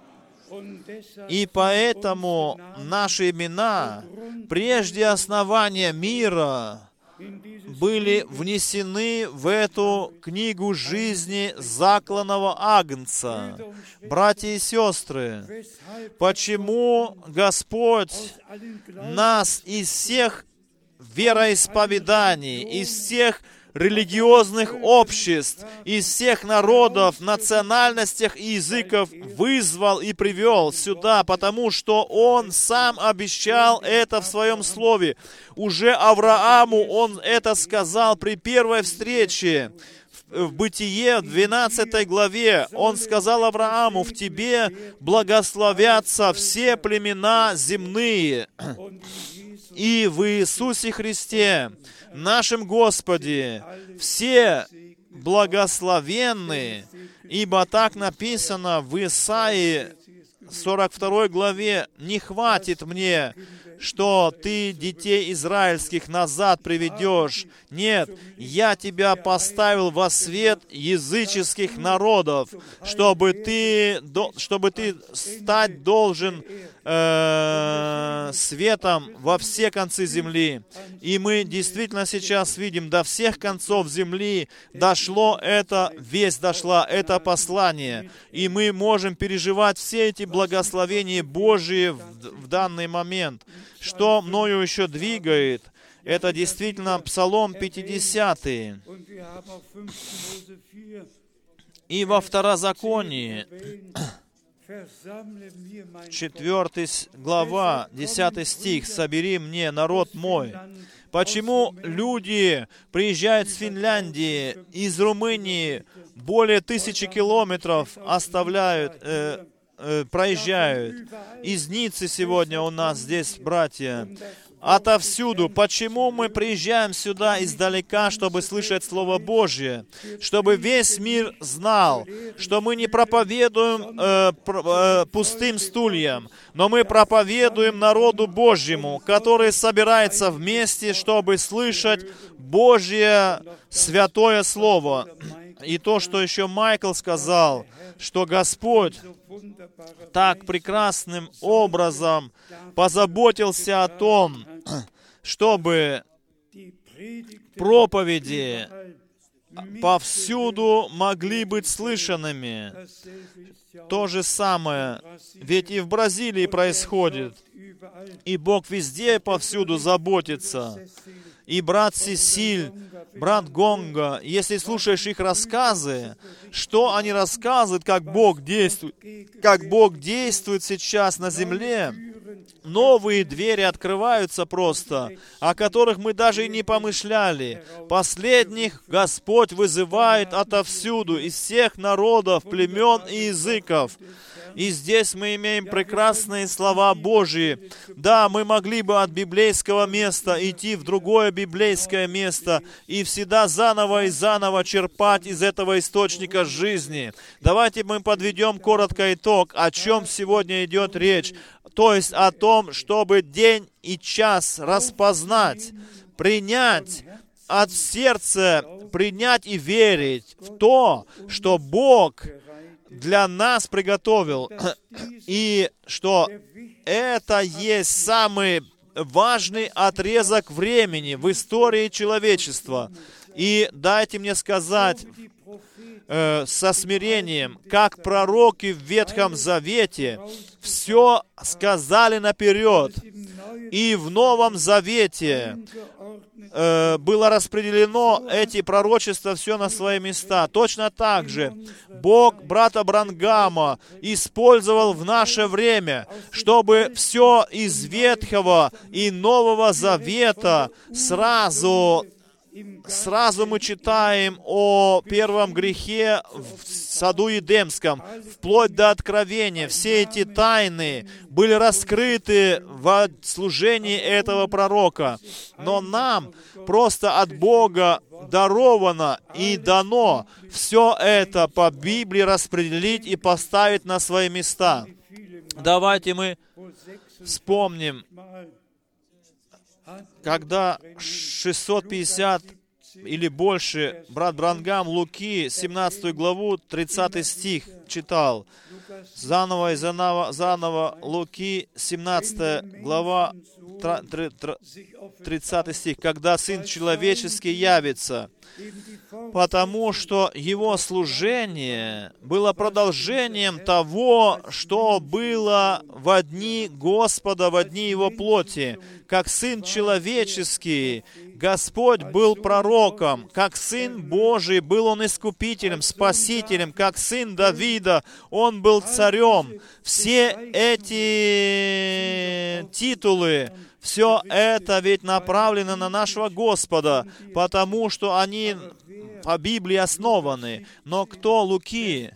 И поэтому наши имена прежде основания мира были внесены в эту книгу жизни закланного Агнца. Братья и сестры, почему Господь нас из всех вероисповеданий, из всех религиозных обществ, из всех народов, национальностей и языков вызвал и привел сюда, потому что Он сам обещал это в Своем Слове. Уже Аврааму Он это сказал при первой встрече. В Бытие, в двенадцатой главе, Он сказал Аврааму: «В тебе благословятся все племена земные». И в Иисусе Христе, нашем Господе, все благословенны, ибо так написано в Исаии сорок второй главе: «Не хватит мне, что ты детей израильских назад приведешь. Нет, я тебя поставил во свет языческих народов, чтобы ты, чтобы ты стать должен э, светом во все концы земли. И мы действительно сейчас видим, до всех концов земли дошло это, весть дошла, это послание. И мы можем переживать все эти благословения Божьи в, в данный момент. Что мною еще двигает? Это действительно Псалом пятидесятый. И во Второзаконии, четвёртая глава, десятый стих, «Собери мне, народ мой». Почему люди приезжают с Финляндии, из Румынии, более тысячи километров оставляют, э, э, проезжают? Из Ниццы сегодня у нас здесь братья. Отовсюду. Почему мы приезжаем сюда издалека, чтобы слышать Слово Божье? Чтобы весь мир знал, что мы не проповедуем э, э, пустым стульям, но мы проповедуем народу Божьему, который собирается вместе, чтобы слышать Божье святое Слово. И то, что еще Майкл сказал, что Господь так прекрасным образом позаботился о том, чтобы проповеди повсюду могли быть слышанными. То же самое, ведь и в Бразилии происходит, и Бог везде и повсюду заботится. И брат Сесиль, брат Гонга, если слушаешь их рассказы, что они рассказывают, как Бог действует, как Бог действует сейчас на земле, новые двери открываются просто, о которых мы даже и не помышляли. Последних Господь вызывает отовсюду, из всех народов, племен и языков. И здесь мы имеем прекрасные слова Божьи. Да, мы могли бы от библейского места идти в другое библейское место и всегда заново и заново черпать из этого источника жизни. Давайте мы подведем коротко итог, о чем сегодня идет речь. То есть о том, чтобы день и час распознать, принять от сердца, принять и верить в то, что Бог для нас приготовил, и что это есть самый важный отрезок времени в истории человечества. И дайте мне сказать э, со смирением, как пророки в Ветхом Завете все сказали наперед, и в Новом Завете э, было распределено эти пророчества все на свои места. Точно так же Бог брата Бранхама использовал в наше время, чтобы все из Ветхого и Нового Завета сразу Сразу мы читаем о первом грехе в саду Едемском, вплоть до Откровения. Все эти тайны были раскрыты в служении этого пророка. Но нам просто от Бога даровано и дано все это по Библии распределить и поставить на свои места. Давайте мы вспомним, когда шестьсот пятьдесят или больше брат Бранхам Луки, семнадцатую главу, тридцатый стих читал. Заново и заново, заново Луки, семнадцатая глава, тридцатый стих. Когда Сын Человеческий явится. Потому что Его служение было продолжением того, что было во дни Господа, во дни Его плоти. Как Сын Человеческий, Господь был пророком, как Сын Божий был Он искупителем, спасителем, как Сын Давида, Он был царем. Все эти титулы, все это ведь направлено на нашего Господа, потому что они по Библии основаны. Но кто Луки,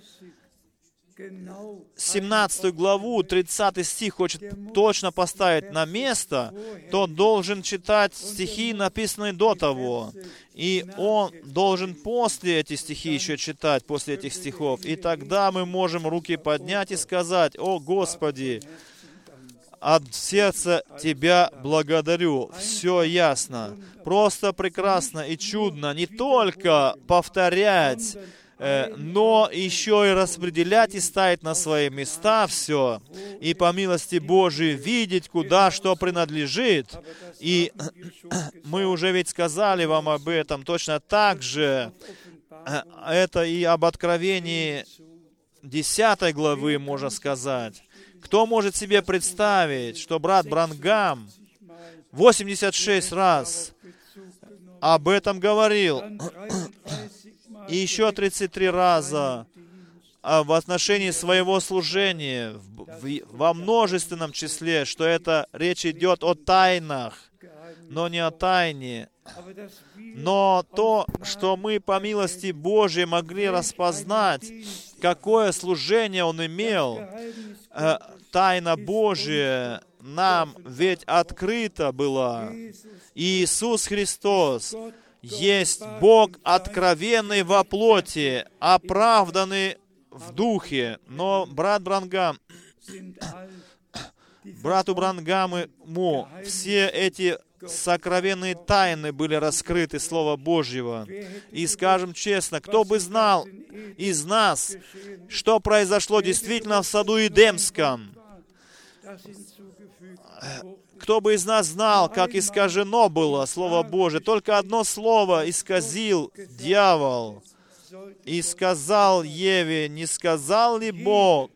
семнадцатую главу, тридцатый стих хочет точно поставить на место, то должен читать стихи, написанные до того. И он должен после эти стихи еще читать, после этих стихов. И тогда мы можем руки поднять и сказать: «О Господи, от сердца Тебя благодарю». Все ясно. Просто прекрасно и чудно не только повторять но еще и распределять и ставить на свои места все, и по милости Божией видеть, куда что принадлежит. И мы уже ведь сказали вам об этом, точно так же, это и об Откровении десятой главы, можно сказать. Кто может себе представить, что брат Бранхам восемьдесят шесть раз об этом говорил, и еще тридцать три раза в отношении своего служения, в, во множественном числе, что это речь идет о тайнах, но не о тайне. Но то, что мы по милости Божией могли распознать, какое служение Он имел, э, тайна Божия нам ведь открыта была. Иисус Христос есть Бог откровенный во плоти, оправданный в духе. Но брат Бранхам, брату Бранхаму все эти сокровенные тайны были раскрыты Слова Божьего. И скажем честно, кто бы знал из нас, что произошло действительно в саду Эдемском? Кто бы из нас знал, как искажено было Слово Божие? Только одно слово исказил дьявол. И сказал Еве, не сказал ли Бог?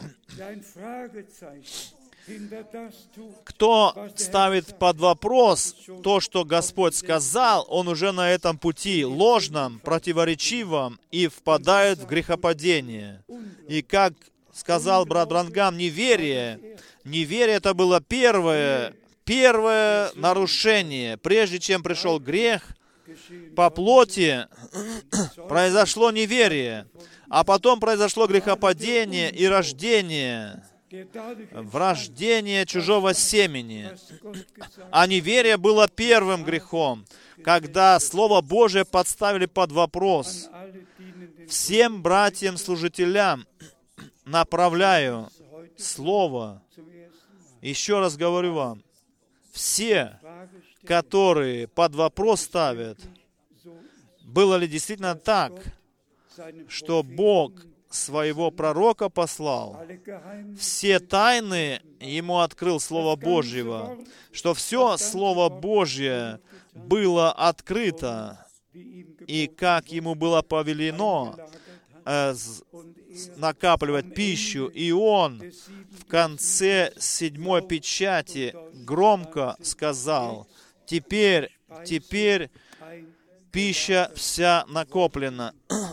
Кто ставит под вопрос то, что Господь сказал, он уже на этом пути ложном, противоречивом и впадает в грехопадение. И как сказал брат Бранхам, неверие, неверие это было первое, первое нарушение. Прежде чем пришел грех, по плоти произошло неверие, а потом произошло грехопадение и рождение, врождение чужого семени. А неверие было первым грехом, когда Слово Божие подставили под вопрос. Всем братьям-служителям направляю Слово. Еще раз говорю вам, все, которые под вопрос ставят, было ли действительно так, что Бог своего пророка послал, все тайны ему открыл Слово Божьего, что все Слово Божье было открыто, и как ему было повелено э, накапливать пищу, и он в конце седьмой печати громко сказал, теперь, теперь пища вся накоплена.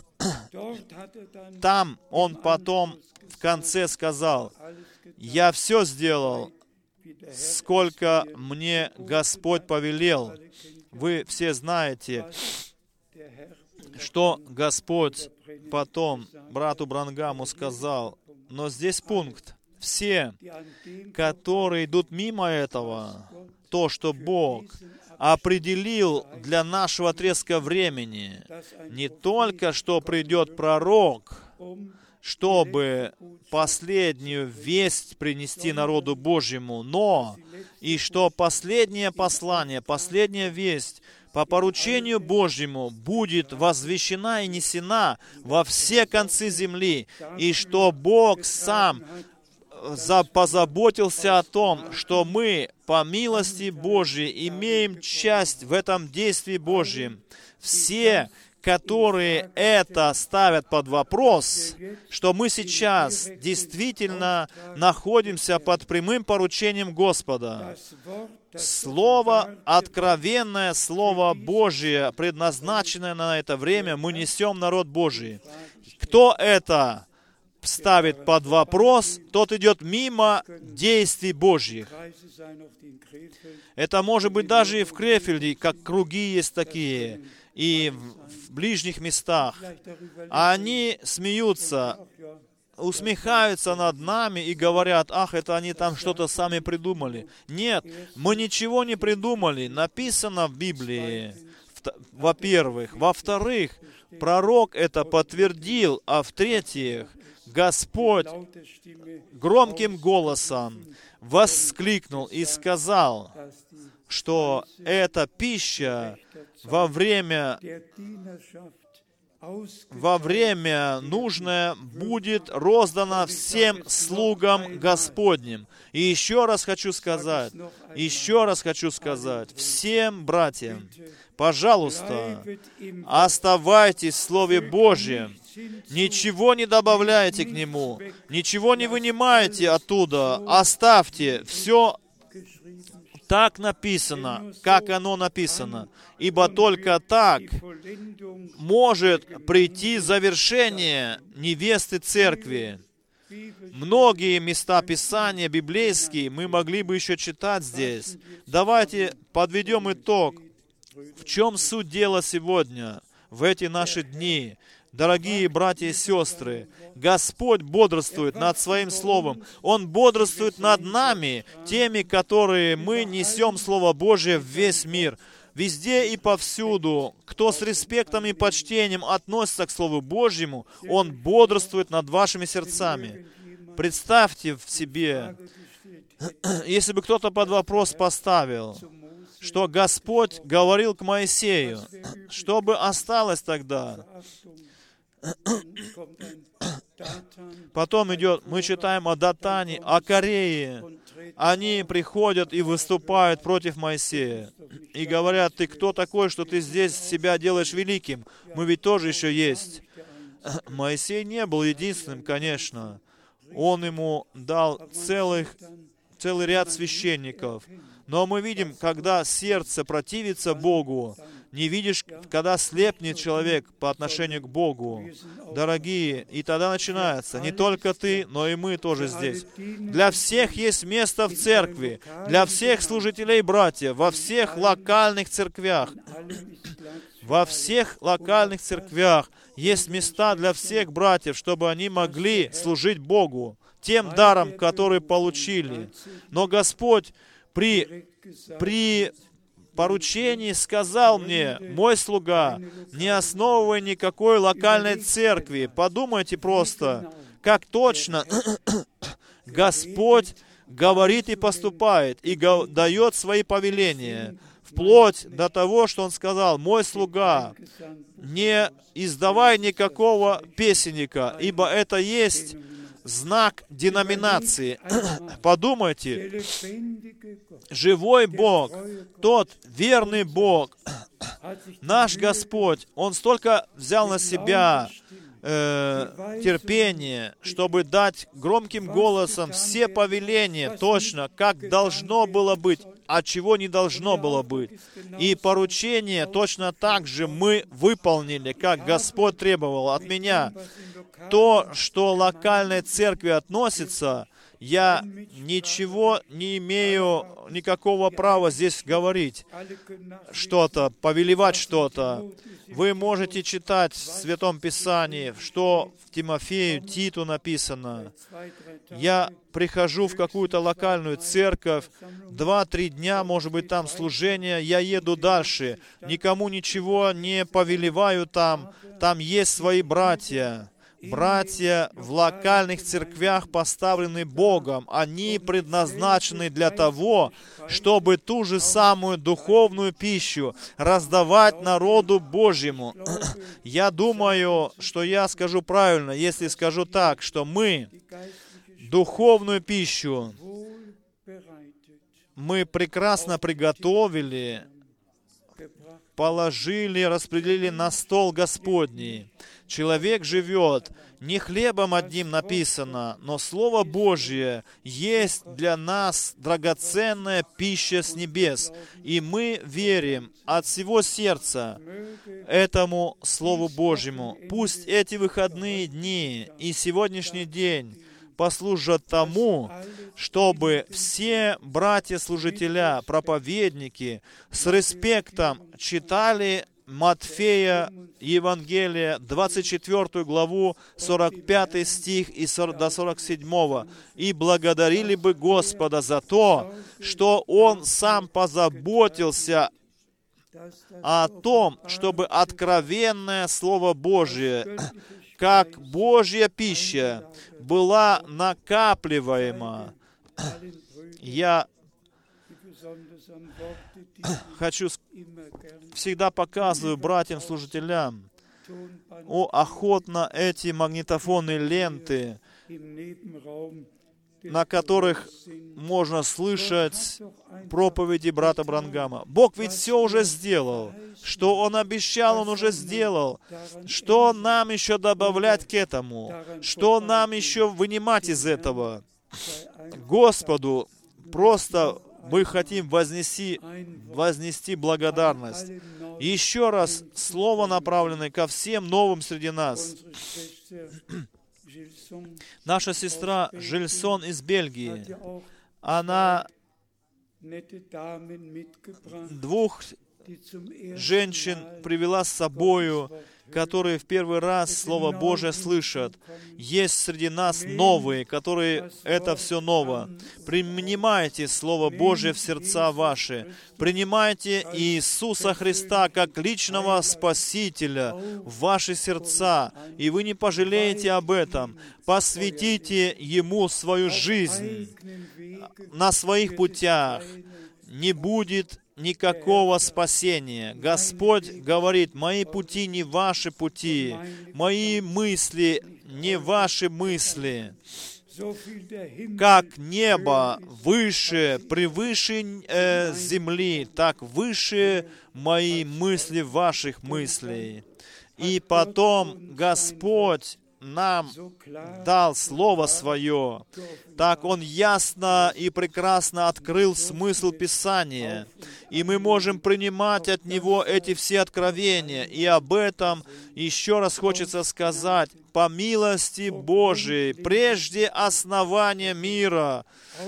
Там он потом в конце сказал, я все сделал, сколько мне Господь повелел. Вы все знаете, что Господь потом брату Бранхаму сказал. Но здесь пункт. Все, которые идут мимо этого, то, что Бог определил для нашего отрезка времени, не только, что придет пророк, чтобы последнюю весть принести народу Божьему, но и что последнее послание, последняя весть по поручению Божьему будет возвещена и несена во все концы земли, и что Бог сам позаботился о том, что мы по милости Божьей имеем часть в этом действии Божьем. Все, которые это ставят под вопрос, что мы сейчас действительно находимся под прямым поручением Господа. Слово, откровенное Слово Божие, предназначенное на это время, мы несем народ Божий. Кто это ставит под вопрос, тот идет мимо действий Божьих. Это может быть даже и в Крефельде, как круги есть такие, и в ближних местах. А они смеются, усмехаются над нами и говорят, ах, это они там что-то сами придумали. Нет, мы ничего не придумали. Написано в Библии, во-первых. Во-вторых, пророк это подтвердил, а в-третьих, Господь громким голосом воскликнул и сказал, что эта пища во время во время нужное будет роздано всем слугам Господним. И еще раз хочу сказать, еще раз хочу сказать, всем братьям, пожалуйста, оставайтесь в Слове Божьем, ничего не добавляйте к нему, ничего не вынимайте оттуда, оставьте все так написано, как оно написано, ибо только так может прийти завершение невесты церкви. Многие места Писания библейские мы могли бы еще читать здесь. Давайте подведем итог. В чем суть дела сегодня, в эти наши дни? Дорогие братья и сестры, Господь бодрствует над Своим Словом. Он бодрствует над нами, теми, которые мы несем Слово Божие в весь мир. Везде и повсюду, кто с респектом и почтением относится к Слову Божьему, Он бодрствует над вашими сердцами. Представьте в себе, если бы кто-то под вопрос поставил, что Господь говорил к Моисею, что бы осталось тогда? Потом идет, мы читаем о Датане, о Корее. Они приходят и выступают против Моисея. И говорят, ты кто такой, что ты здесь себя делаешь великим? Мы ведь тоже еще есть. Моисей не был единственным, конечно. Он ему дал целых, целый ряд священников. Но мы видим, когда сердце противится Богу, не видишь, когда слепнет человек по отношению к Богу. Дорогие, и тогда начинается, не только ты, но и мы тоже здесь. Для всех есть место в церкви, для всех служителей братьев, во всех локальных церквях. Во всех локальных церквях есть места для всех братьев, чтобы они могли служить Богу тем даром, который получили. Но Господь при, при поручении сказал мне, мой слуга, не основывай никакой локальной церкви. Подумайте просто, как точно Господь говорит и поступает, и дает свои повеления. Вплоть до того, что Он сказал, мой слуга, не издавай никакого песенника, ибо это есть знак деноминации. Подумайте, живой Бог, тот верный Бог, наш Господь, Он столько взял на себя э, терпение, чтобы дать громким голосом все повеления точно, как должно было быть, а чего не должно было быть. И поручение точно так же мы выполнили, как Господь требовал от меня. То, что локальной церкви относится, я ничего не имею, никакого права здесь говорить что-то, повелевать что-то. Вы можете читать в Святом Писании, что в Тимофею, Титу написано. Я прихожу в какую-то локальную церковь, два-три дня, может быть, там служение, я еду дальше, никому ничего не повелеваю там, там есть свои братья. Братья в локальных церквях поставлены Богом. Они предназначены для того, чтобы ту же самую духовную пищу раздавать народу Божьему. Я думаю, что я скажу правильно, если скажу так, что мы духовную пищу мы прекрасно приготовили, положили, распределили на стол Господний. Человек живет не хлебом одним написано, но Слово Божье есть для нас драгоценная пища с небес. И мы верим от всего сердца этому Слову Божьему. Пусть эти выходные дни и сегодняшний день послужат тому, чтобы все братья-служителя, проповедники с респектом читали Матфея, Евангелие, двадцать четвёртую главу, сорок пятый стих и до сорок седьмого, и благодарили бы Господа за то, что Он сам позаботился о том, чтобы откровенное Слово Божие, как Божья пища, была накапливаема. Я хочу, всегда показываю братьям-служителям, О, охотно эти магнитофонные ленты, на которых можно слышать проповеди брата Бранхама. Бог ведь все уже сделал. Что Он обещал, Он уже сделал. Что нам еще добавлять к этому? Что нам еще вынимать из этого? Господу просто мы хотим вознести, вознести благодарность. Еще раз слово, направленное ко всем новым среди нас. Наша сестра Жильсон из Бельгии, она двух женщин привела с собою, которые в первый раз Слово Божие слышат. Есть среди нас новые, которые это все ново. Принимайте Слово Божие в сердца ваши. Принимайте Иисуса Христа как личного Спасителя в ваши сердца, и вы не пожалеете об этом. Посвятите Ему свою жизнь на своих путях. Не будет никакого спасения. Господь говорит: мои пути не ваши пути, мои мысли не ваши мысли. Как небо выше, превыше э, земли, так выше мои мысли ваших мыслей. И потом Господь нам дал Слово Свое. Так Он ясно и прекрасно открыл смысл Писания. И мы можем принимать от Него эти все откровения. И об этом еще раз хочется сказать. По милости Божией, прежде основания мира,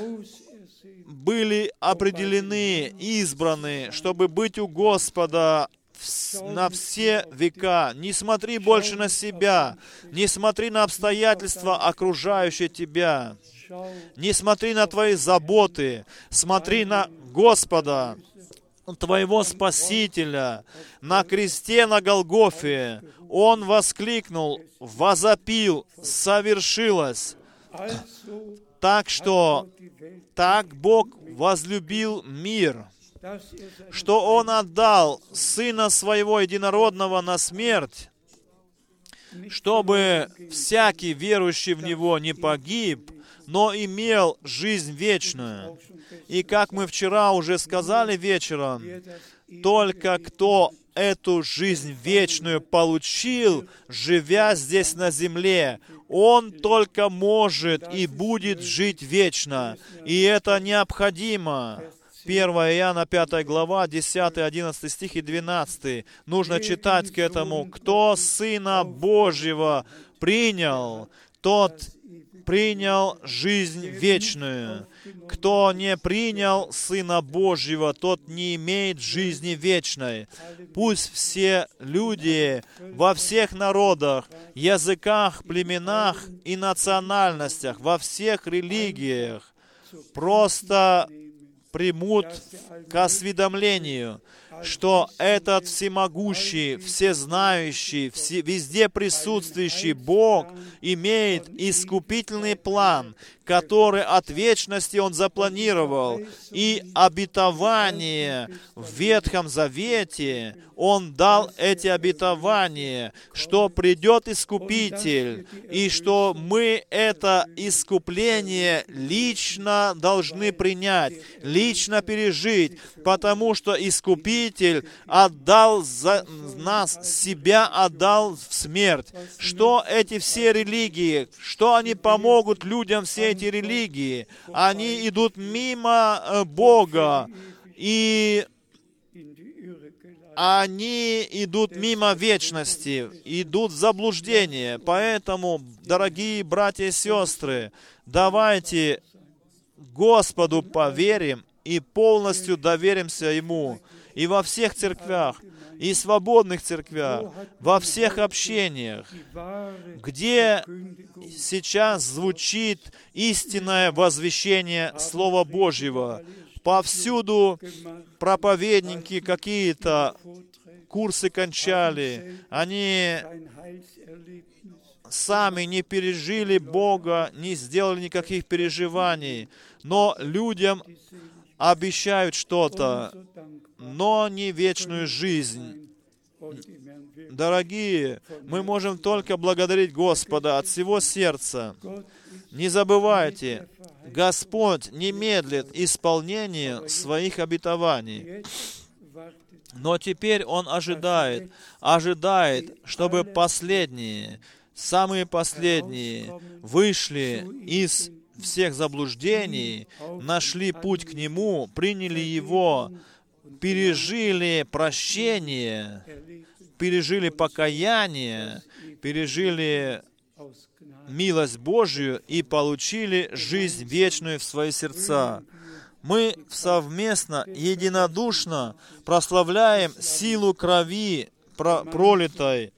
были определены, избраны, чтобы быть у Господа на все века. Не смотри больше на себя, не смотри на обстоятельства, окружающие тебя. Не смотри на твои заботы, смотри на Господа, твоего Спасителя. На кресте на Голгофе Он воскликнул, возопил: совершилось. Так что, так Бог возлюбил мир, что Он отдал Сына Своего Единородного на смерть, чтобы всякий верующий в Него не погиб, но имел жизнь вечную. И как мы вчера уже сказали вечером, только кто эту жизнь вечную получил, живя здесь на земле, он только может и будет жить вечно. И это необходимо. первое Иоанна, пятая глава, десятый, одиннадцатый стих и двенадцатый. Нужно читать к этому. Кто Сына Божьего принял, тот принял жизнь вечную. Кто не принял Сына Божьего, тот не имеет жизни вечной. Пусть все люди во всех народах, языках, племенах и национальностях, во всех религиях просто примут к осведомлению, что этот всемогущий, всезнающий, все, везде присутствующий Бог имеет искупительный план, который от вечности Он запланировал, и обетование в Ветхом Завете, Он дал эти обетования, что придет Искупитель, и что мы это искупление лично должны принять, лично пережить, потому что Искупитель отдал за нас, себя отдал в смерть. Что эти все религии, что они помогут людям, все эти религии? Они идут мимо Бога, и они идут мимо вечности, идут в заблуждение. Поэтому, дорогие братья и сестры, давайте Господу поверим и полностью доверимся Ему. И во всех церквях, и свободных церквях, во всех общениях, где сейчас звучит истинное возвещение Слова Божьего. Повсюду проповедники какие-то курсы кончали, они сами не пережили Бога, не сделали никаких переживаний, но людям обещают что-то, но не вечную жизнь. Дорогие, мы можем только благодарить Господа от всего сердца. Не забывайте, Господь не медлит исполнение своих обетований. Но теперь Он ожидает, ожидает, чтобы последние, самые последние вышли из всех заблуждений, нашли путь к Нему, приняли Его, пережили прощение, пережили покаяние, пережили милость Божию и получили жизнь вечную в свои сердца. Мы совместно, единодушно прославляем силу крови, пролитой,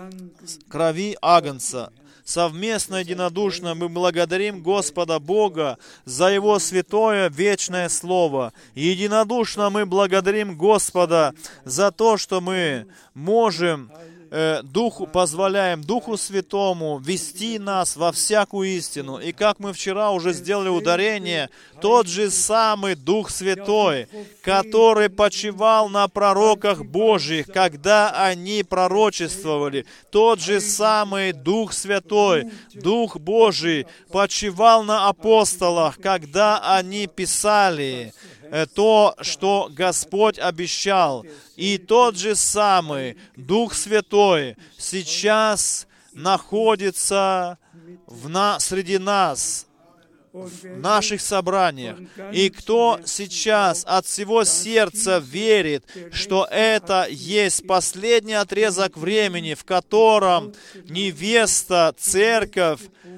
крови Агнца. Совместно, единодушно мы благодарим Господа Бога за Его святое вечное Слово. Единодушно мы благодарим Господа за то, что мы можем Духу, позволяем Духу Святому вести нас во всякую истину. И как мы вчера уже сделали ударение, тот же самый Дух Святой, который почивал на пророках Божьих, когда они пророчествовали, тот же самый Дух Святой, Дух Божий, почивал на апостолах, когда они писали то, что Господь обещал. И тот же самый Дух Святой сейчас находится в на, среди нас, в наших собраниях. И кто сейчас от всего сердца верит, что это есть последний отрезок времени, в котором невеста, церковь,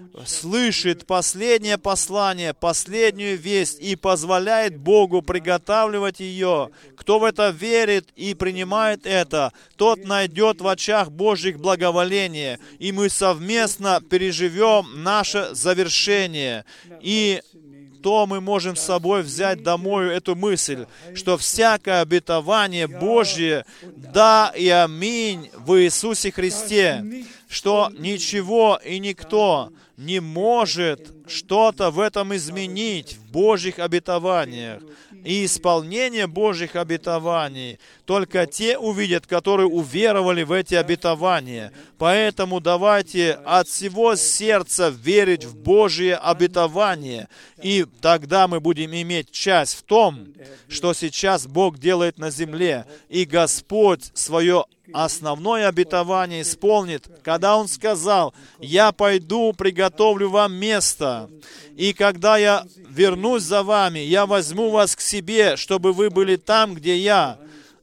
слышит последнее послание, последнюю весть и позволяет Богу приготавливать ее. Кто в это верит и принимает это, тот найдет в очах Божьих благоволение, и мы совместно переживем наше завершение. И то мы можем с собой взять домой эту мысль, что всякое обетование Божье, да и аминь в Иисусе Христе, что ничего и никто не может что-то в этом изменить, в Божьих обетованиях. И исполнение Божьих обетований только те увидят, которые уверовали в эти обетования. Поэтому давайте от всего сердца верить в Божьи обетования, и тогда мы будем иметь часть в том, что сейчас Бог делает на земле, и Господь свое основное обетование исполнит, когда Он сказал: «Я пойду, приготовлю вам место, и когда я вернусь за вами, я возьму вас к себе, чтобы вы были там, где я».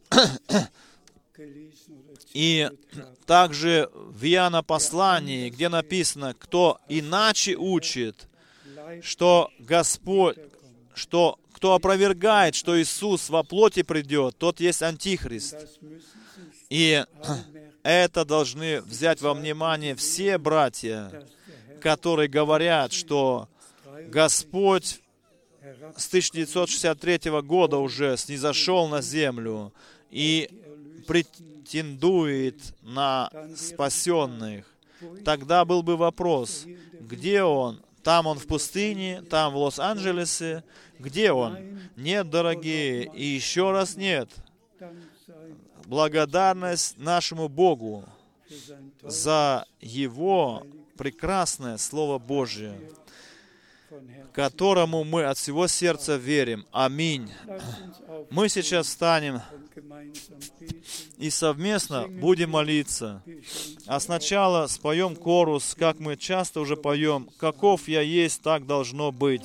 И также в Иоанна послании, где написано: «Кто иначе учит, что Господь, что кто опровергает, что Иисус во плоти придет, тот есть Антихрист». И это должны взять во внимание все братья, которые говорят, что Господь с тысяча девятьсот шестьдесят третьего года уже снизошел на землю и претендует на спасенных. Тогда был бы вопрос: где Он? Там Он в пустыне, там в Лос-Анджелесе. Где Он? Нет, дорогие, и еще раз нет. Благодарность нашему Богу за Его прекрасное Слово Божие, которому мы от всего сердца верим. Аминь. Мы сейчас встанем и совместно будем молиться. А сначала споем хорус, как мы часто уже поем: «Каков я есть, так должно быть».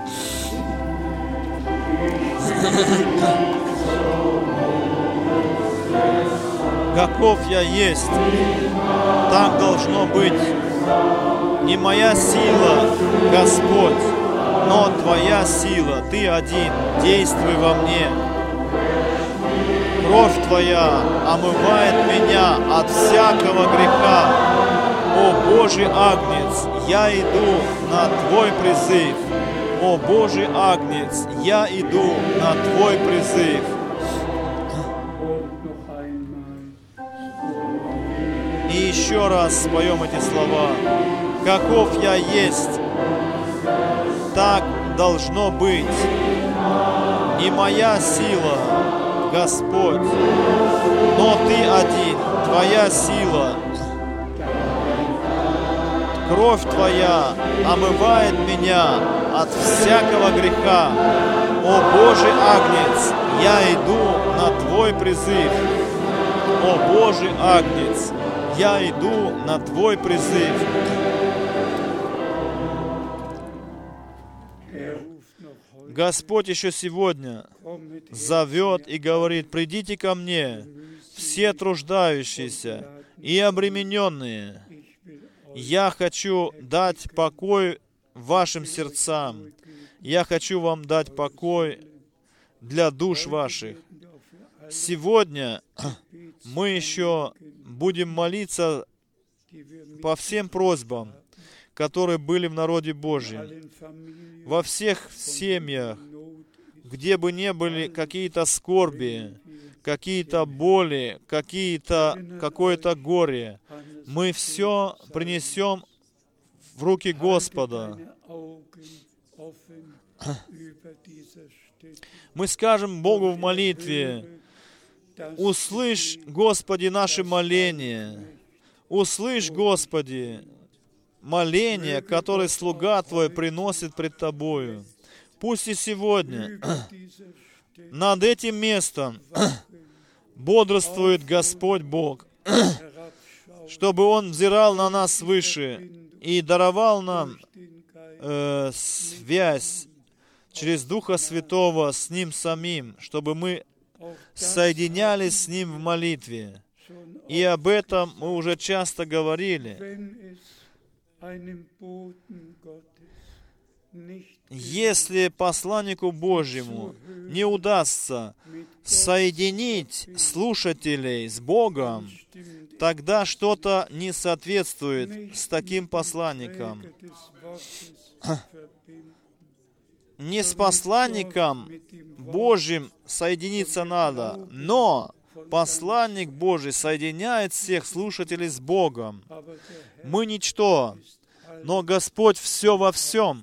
Каков я есть, так должно быть. Не моя сила, Господь, но Твоя сила, Ты один, действуй во мне. Кровь Твоя омывает меня от всякого греха. О Божий Агнец, я иду на Твой призыв. О Божий Агнец, я иду на Твой призыв. И еще раз споем эти слова. Каков я есть, так должно быть. Не моя сила, Господь, но Ты один, Твоя сила, кровь Твоя омывает меня от всякого греха. О Божий Агнец, я иду на Твой призыв. О Божий Агнец, я иду на Твой призыв. Господь еще сегодня зовет и говорит: придите ко мне, все труждающиеся и обремененные. Я хочу дать покой вашим сердцам. Я хочу вам дать покой для душ ваших. Сегодня мы еще будем молиться по всем просьбам, которые были в народе Божьем. Во всех семьях, где бы ни были какие-то скорби, какие-то боли, какие-то, какое-то горе, мы все принесем в руки Господа. Мы скажем Богу в молитве: услышь, Господи, наши моления. Услышь, Господи, моления, которые слуга Твой приносит пред Тобою. Пусть и сегодня над этим местом бодрствует Господь Бог, чтобы Он взирал на нас свыше и даровал нам э, связь через Духа Святого с Ним самим, чтобы мы соединялись с Ним в молитве. И об этом мы уже часто говорили. Если посланнику Божьему не удастся соединить слушателей с Богом, тогда что-то не соответствует с таким посланником. Не с посланником Божьим соединиться надо, но посланник Божий соединяет всех слушателей с Богом. Мы ничто, но Господь все во всем.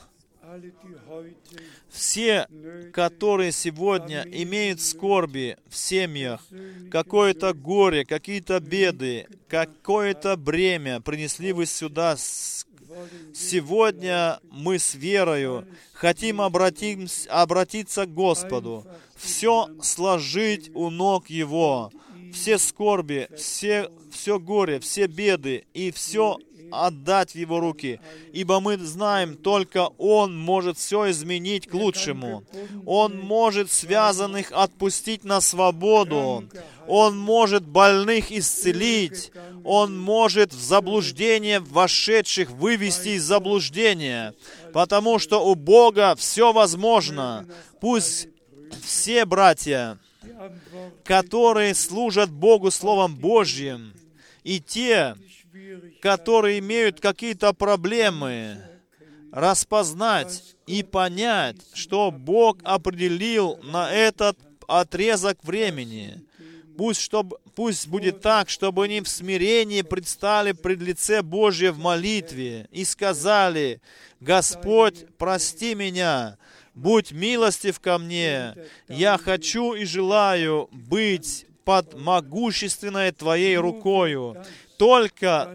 Все, которые сегодня имеют скорби в семьях, какое-то горе, какие-то беды, какое-то бремя принесли вы сюда. Сегодня мы с верою хотим обратиться, обратиться к Господу, все сложить у ног Его, все скорби, все, все горе, все беды и все отдать в Его руки, ибо мы знаем, только Он может все изменить к лучшему. Он может связанных отпустить на свободу. Он может больных исцелить. Он может в заблуждение вошедших вывести из заблуждения, потому что у Бога все возможно. Пусть все братья, которые служат Богу Словом Божьим, и те, которые имеют какие-то проблемы, распознать и понять, что Бог определил на этот отрезок времени. Пусть, чтобы, пусть будет так, чтобы они в смирении предстали пред лице Божье в молитве и сказали: «Господь, прости меня, будь милостив ко мне, я хочу и желаю быть под могущественной Твоей рукою». Только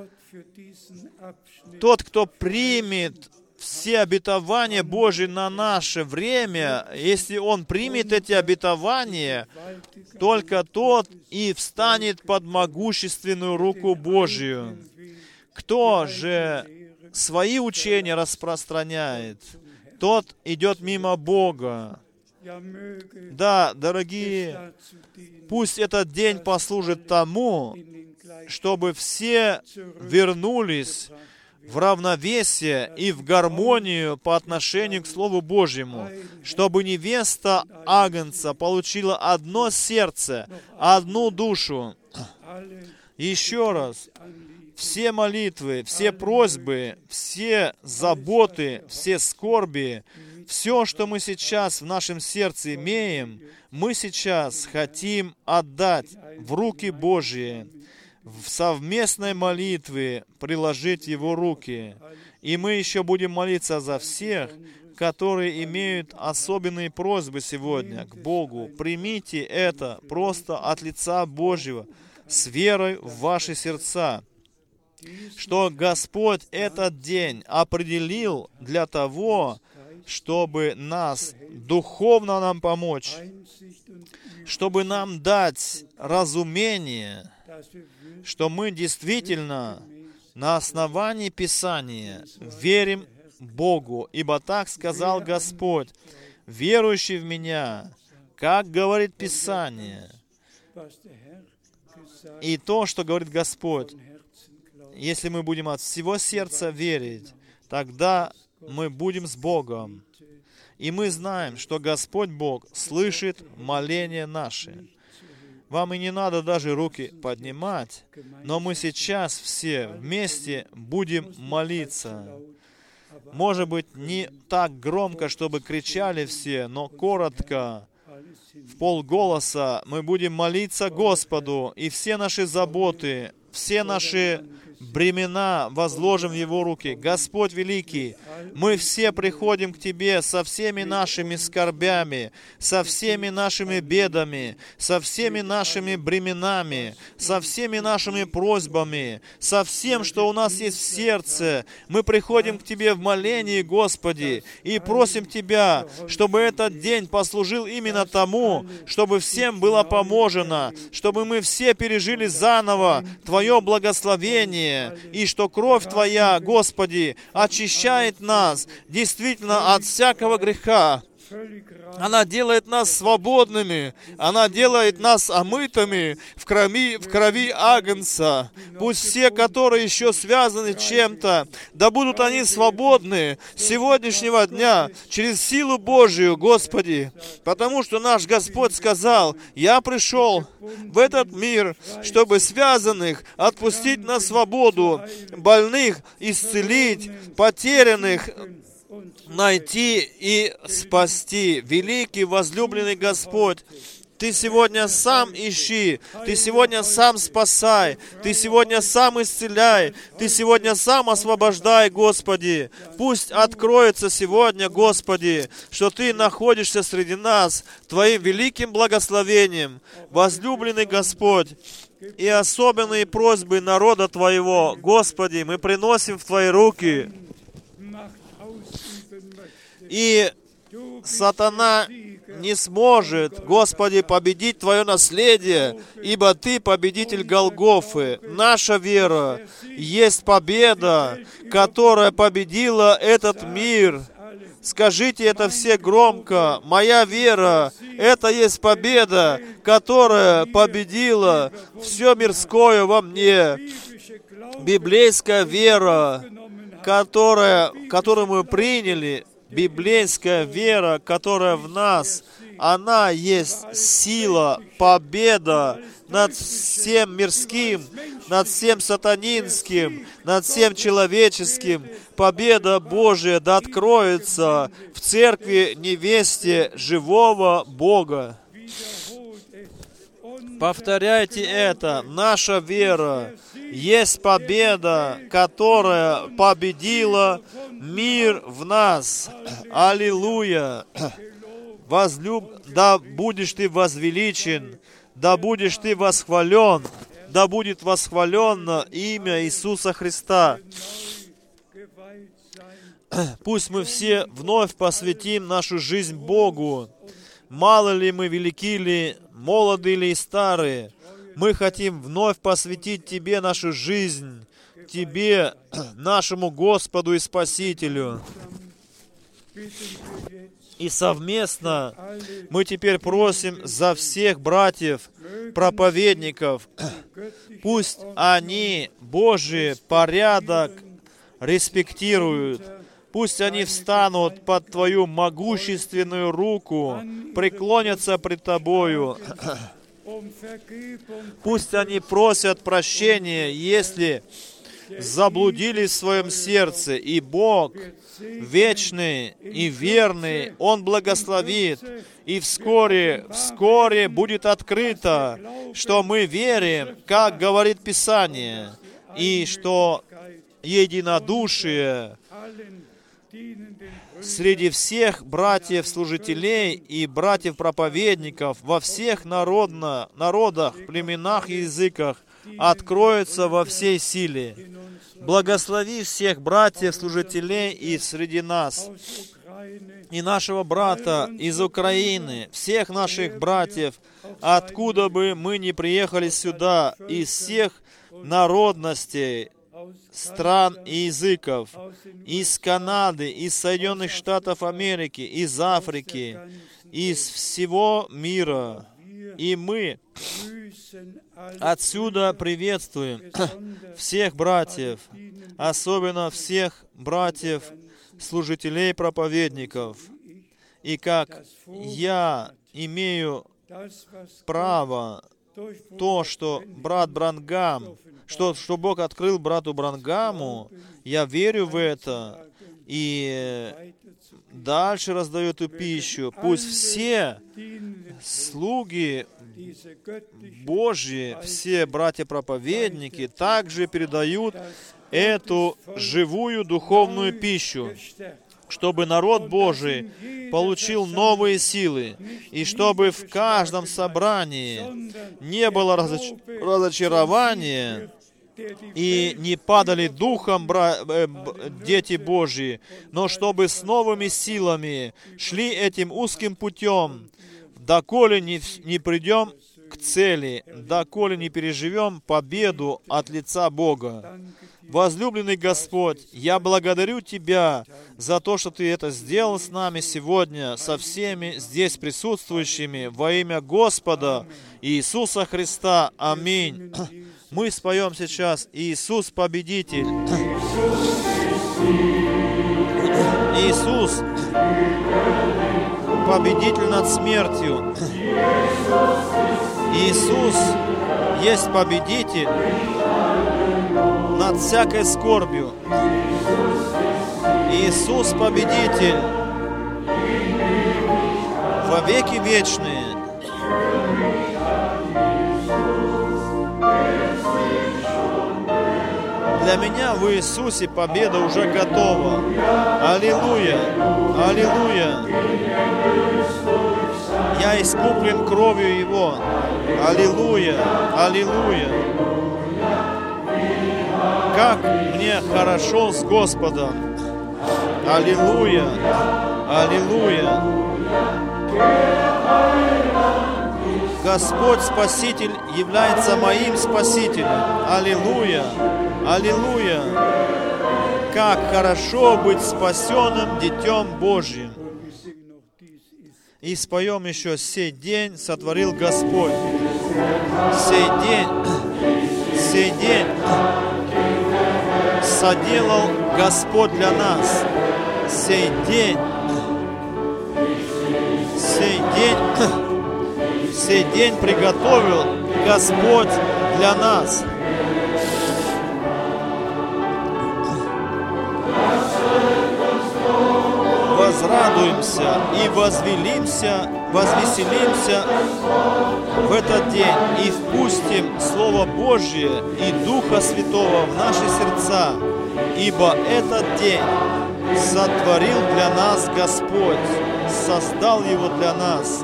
тот, кто примет все обетования Божьи на наше время, если он примет эти обетования, только тот и встанет под могущественную руку Божью. Кто же свои учения распространяет, тот идет мимо Бога. Да, дорогие, пусть этот день послужит тому, чтобы все вернулись в равновесие и в гармонию по отношению к Слову Божьему, чтобы невеста Агнца получила одно сердце, одну душу. Еще раз, все молитвы, все просьбы, все заботы, все скорби, все, что мы сейчас в нашем сердце имеем, мы сейчас хотим отдать в руки Божьи, в совместной молитве приложить Его руки. И мы еще будем молиться за всех, которые имеют особенные просьбы сегодня к Богу. Примите это просто от лица Божьего. с верой в ваши сердца, что Господь этот день определил для того, чтобы нас, духовно нам помочь, чтобы нам дать разумение, что мы действительно на основании Писания верим Богу, ибо так сказал Господь, верующий в Меня, как говорит Писание. И то, что говорит Господь, если мы будем от всего сердца верить, тогда мы будем с Богом. И мы знаем, что Господь Бог слышит моления наши. Вам и не надо даже руки поднимать, но мы сейчас все вместе будем молиться. Может быть, не так громко, чтобы кричали все, но коротко, в полголоса мы будем молиться Господу, и все наши заботы, все наши бремена возложим в Его руки. Господь великий, мы все приходим к Тебе со всеми нашими скорбями, со всеми нашими бедами, со всеми нашими бременами, со всеми нашими просьбами, со всем, что у нас есть в сердце. Мы приходим к Тебе в молении, Господи, и просим Тебя, чтобы этот день послужил именно тому, чтобы всем было поможено, чтобы мы все пережили заново Твое благословение, и что кровь Твоя, Господи, очищает нас действительно от всякого греха. Она делает нас свободными, она делает нас омытыми в крови, в крови Агнца. Пусть все, которые еще связаны чем-то, да будут они свободны с сегодняшнего дня через силу Божию, Господи. Потому что наш Господь сказал, «Я пришел в этот мир, чтобы связанных отпустить на свободу, больных исцелить, потерянных найти и спасти». Великий возлюбленный Господь, Ты сегодня сам ищи, Ты сегодня сам спасай, Ты сегодня сам исцеляй, Ты сегодня сам освобождай, Господи. Пусть откроется сегодня, Господи, что Ты находишься среди нас Твоим великим благословением, возлюбленный Господь. И особенные просьбы народа Твоего, Господи, мы приносим в Твои руки. И сатана не сможет, Господи, победить Твое наследие, ибо Ты победитель Голгофы. Наша вера есть победа, которая победила этот мир. Скажите это все громко. Моя вера — это есть победа, которая победила все мирское во мне. Библейская вера, которая, которую мы приняли, библейская вера, которая в нас, она есть сила, победа над всем мирским, над всем сатанинским, над всем человеческим. Победа Божия да откроется в церкви невесте живого Бога. Повторяйте это. Наша вера есть победа, которая победила мир в нас. Аллилуйя! Возлюб... Да будешь ты возвеличен, да будешь ты восхвален, да будет восхвалено имя Иисуса Христа. Пусть мы все вновь посвятим нашу жизнь Богу. Мало ли мы, велики ли, молоды ли и старые, мы хотим вновь посвятить Тебе нашу жизнь, Тебе, нашему Господу и Спасителю. И совместно мы теперь просим за всех братьев, проповедников, пусть они Божий порядок респектируют, пусть они встанут под Твою могущественную руку, преклонятся пред Тобою. Пусть они просят прощения, если заблудились в своем сердце, и Бог, вечный и верный, Он благословит, и вскоре, вскоре будет открыто, что мы верим, как говорит Писание, и что единодушие среди всех братьев-служителей и братьев-проповедников во всех народно, народах, племенах и языках откроется во всей силе. Благослови всех братьев-служителей и среди нас, и нашего брата из Украины, всех наших братьев, откуда бы мы ни приехали сюда, из всех народностей, стран и языков, из Канады, из Соединенных Штатов Америки, из Африки, из всего мира. И мы отсюда приветствуем всех братьев, особенно всех братьев, служителей, проповедников. И как я имею право то, что брат Бранхам, что, что Бог открыл брату Бранхаму, я верю в это, и дальше раздаю эту пищу. Пусть все слуги Божьи, все братья-проповедники также передают эту живую духовную пищу, чтобы народ Божий получил новые силы, и чтобы в каждом собрании не было разоч... разочарования, и не падали духом бра... э, дети Божьи, но чтобы с новыми силами шли этим узким путем, доколе не, не придем к цели, доколе не переживем победу от лица Бога. Возлюбленный Господь, я благодарю Тебя за то, что Ты это сделал с нами сегодня, со всеми здесь присутствующими, во имя Господа Иисуса Христа. Аминь. Мы споем сейчас «Иисус Победитель». Иисус Победитель над смертью. Иисус есть Победитель над всякой скорбью. Иисус Победитель во веки вечные. Для меня в Иисусе победа уже готова. Аллилуйя! Аллилуйя! Я искуплен кровью Его. Аллилуйя! Аллилуйя! Как мне хорошо с Господом! Аллилуйя! Аллилуйя! Господь Спаситель является моим Спасителем. Аллилуйя! Аллилуйя! Как хорошо быть спасенным Детем Божьим! И споем еще «Сей день сотворил Господь». Сей день, сей день соделал Господь для нас. Сей день, сей день, сей день приготовил Господь для нас. Возрадуемся и возвелимся, возвеселимся в этот день и впустим Слово Божье и Духа Святого в наши сердца, ибо этот день сотворил для нас Господь, создал его для нас.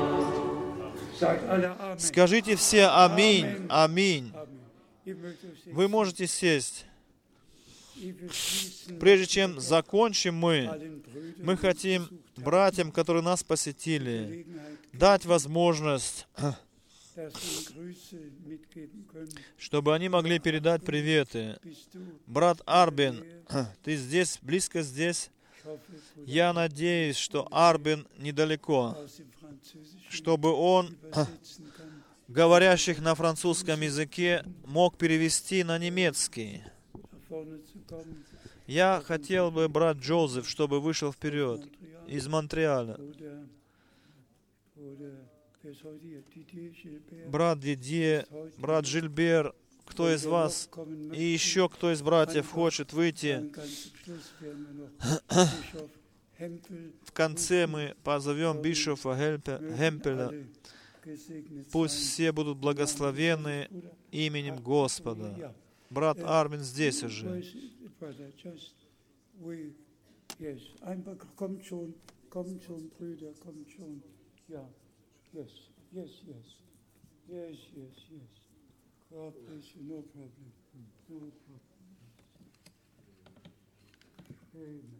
Скажите все «Аминь, аминь». Вы можете сесть. Прежде чем закончим мы, мы хотим братьям, которые нас посетили, дать возможность, чтобы они могли передать приветы. Брат Арбин, ты здесь, близко здесь? Я надеюсь, что Арбин недалеко, чтобы он, говорящих на французском языке, мог перевести на немецкий. Я хотел бы, брат Джозеф, чтобы вышел вперед из Монреаля. Брат Дидье, брат Жильбер, кто из вас и еще кто из братьев хочет выйти. В конце мы позовем бишофа Хемпеля. Пусть все будут благословены именем Господа. Брат Армин здесь уже. Yes, einfach kommt schon, kommt schon, Brüder, kommt schon. Ja, yes, yes, yes, yes, yes, yes. God bless you, no problem, no problem. Amen.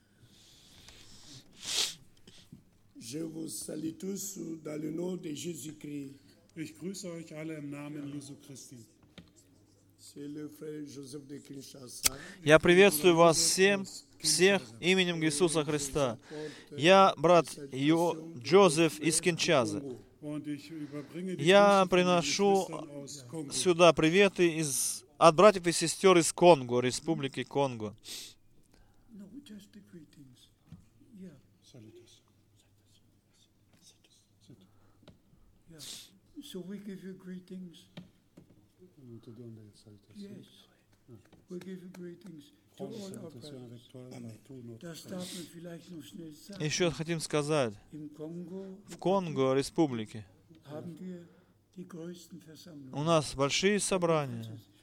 Je vous salue tous dans le nom de Jésus-Christ. Ich grüße euch alle im Namen Jesu Christi. C'est le frère Joseph de Kinshasa. Я приветствую вас всем, всех именем Иисуса Христа. Я брат Йо, Джозеф из Киншасы. Я приношу сюда приветы из, от братьев и сестер из Конго, Республики Конго. No, just the greetings. Yeah, yeah. So we give you greetings. Yes, we give you greetings to all our brothers. Das darf man vielleicht noch schnell sagen. Еще хотим сказать, Im Kongo в Конго, Республике, haben wir die größten Versammlungen. у нас большие собрания.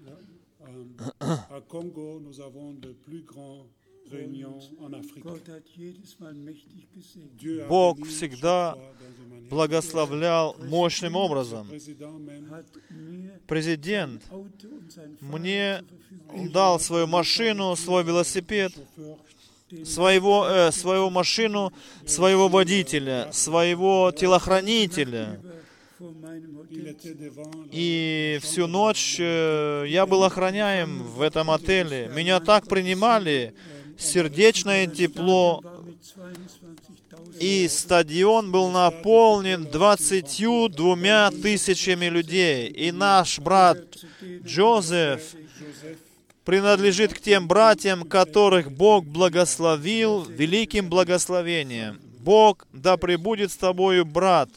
À Congo, nous avons de plus grandes réunions en Afrique. Gott hat jedes Mal mächtig gesegnet. Dieu a Бог béni всегда chaque fois dans une manière. благословлял мощным образом. Président même Hat mir Президент Auto und sein мне Fahrrad zur Verfügung дал свою машину, свой велосипед, chauffeur своего, э, свою машину, своего водителя, своего телохранителя. vor meinem il Hotel. était devant la И всю ночь э, я был охраняем в этом отеле. Меня так принимали, сердечное тепло, War mit zweiundzwanzigtausend и стадион был наполнен двадцатью двумя тысячами людей. И наш брат Джозеф принадлежит к тем братьям, которых Бог благословил великим благословением. Бог да пребудет с тобою, брат.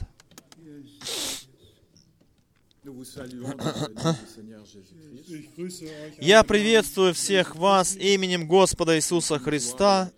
Ich grüße euch Я приветствую всех вас именем Господа Иисуса Христа.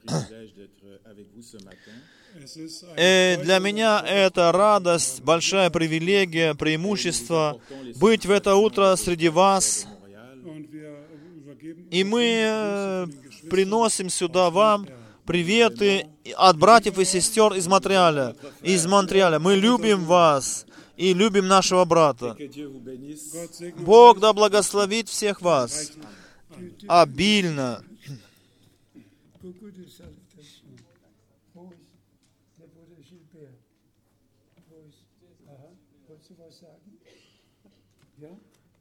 Es ist ein Э, Для меня это радость, большая привилегия, преимущество быть в это утро среди вас. und wir übergeben И мы э, приносим сюда вам приветы от братьев и сестер из Монреаля. Из Монреаля. Мы любим вас и любим нашего брата. Gott segne Бог да благословит всех вас обильно. Gute Salutation. Wo ist der Bruder Gilbert? Wo ist? Aha, wolltest du was sagen? Ja?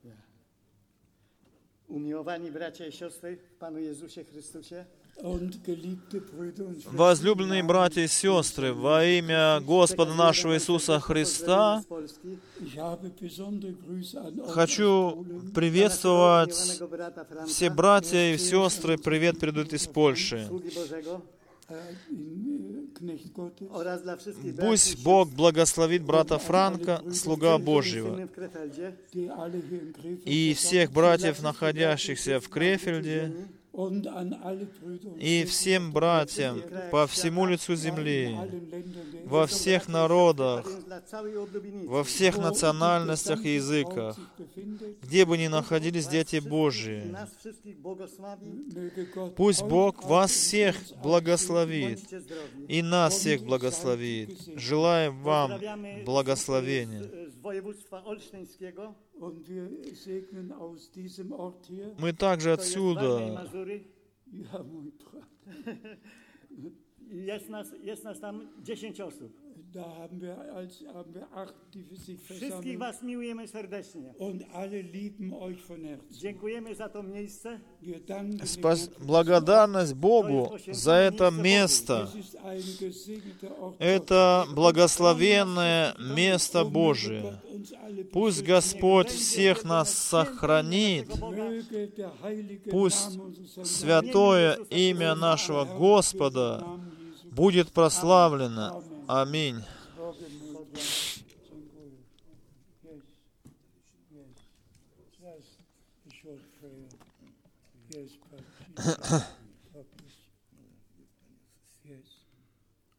Umiłowani bracia i siostry w Panu Jezusie Chrystusie, Und geliebte Brüder und Schwestern, Возлюбленные братья и сестры, во имя Господа нашего Иисуса Христа z Polski, ich habe besondere Grüße an euch. хочу приветствовать umiłowanego brata Franka, все братья и сестры. Привет передают из Польши. sługi Bożego Äh, in, äh, Knecht Gottes. oraz dla wszystkich braci i Пусть sióstr, Бог благословит брата Франка, слуга Божьего, w Krefeldzie, Die alle hier in Krefeld и всех братьев, находящихся в Крефельде, und an alle Brüder und и всем братьям по всему лицу земли, allen Ländern der во всех народах, więc dla całej oblubienicy, во всех национальностях и языках, где бы ни находились дети Божьи. nas wszystkich błogosławi, Möge Gott Пусть euch Бог auch вас und всех uns auch благословит bądźcie zdrowi. и нас всех благословит. Желаем вам Pozdrawiamy благословения. z, z województwa olsztyńskiego, Und wir segnen aus diesem Ort hier, Мы также to jest Warmia i отсюда, Mazury. ja, mój Brat, Jest nas, jest nas tam dziesięć osób. da haben wir, als, haben wir acht, die sich Wszystkich versammeln. was miłujemy serdecznie. Und alle lieben euch von Herzen. Dziękujemy za to miejsce. Wir danken dem спас- Herrn. благодарность Богу за это место. Es ist ein gesegneter Ort. Это благословенное место Möge Божие. Gott uns alle Пусть beschützen. Господь всех нас сохранит. Möge der heilige Пусть Name unseres Herrn святое имя нашего Господа будет прославлено. Аминь. Morgen möge Dziękuję. Yes, yes. Just a short prayer. Yes, but God bless you. Yes,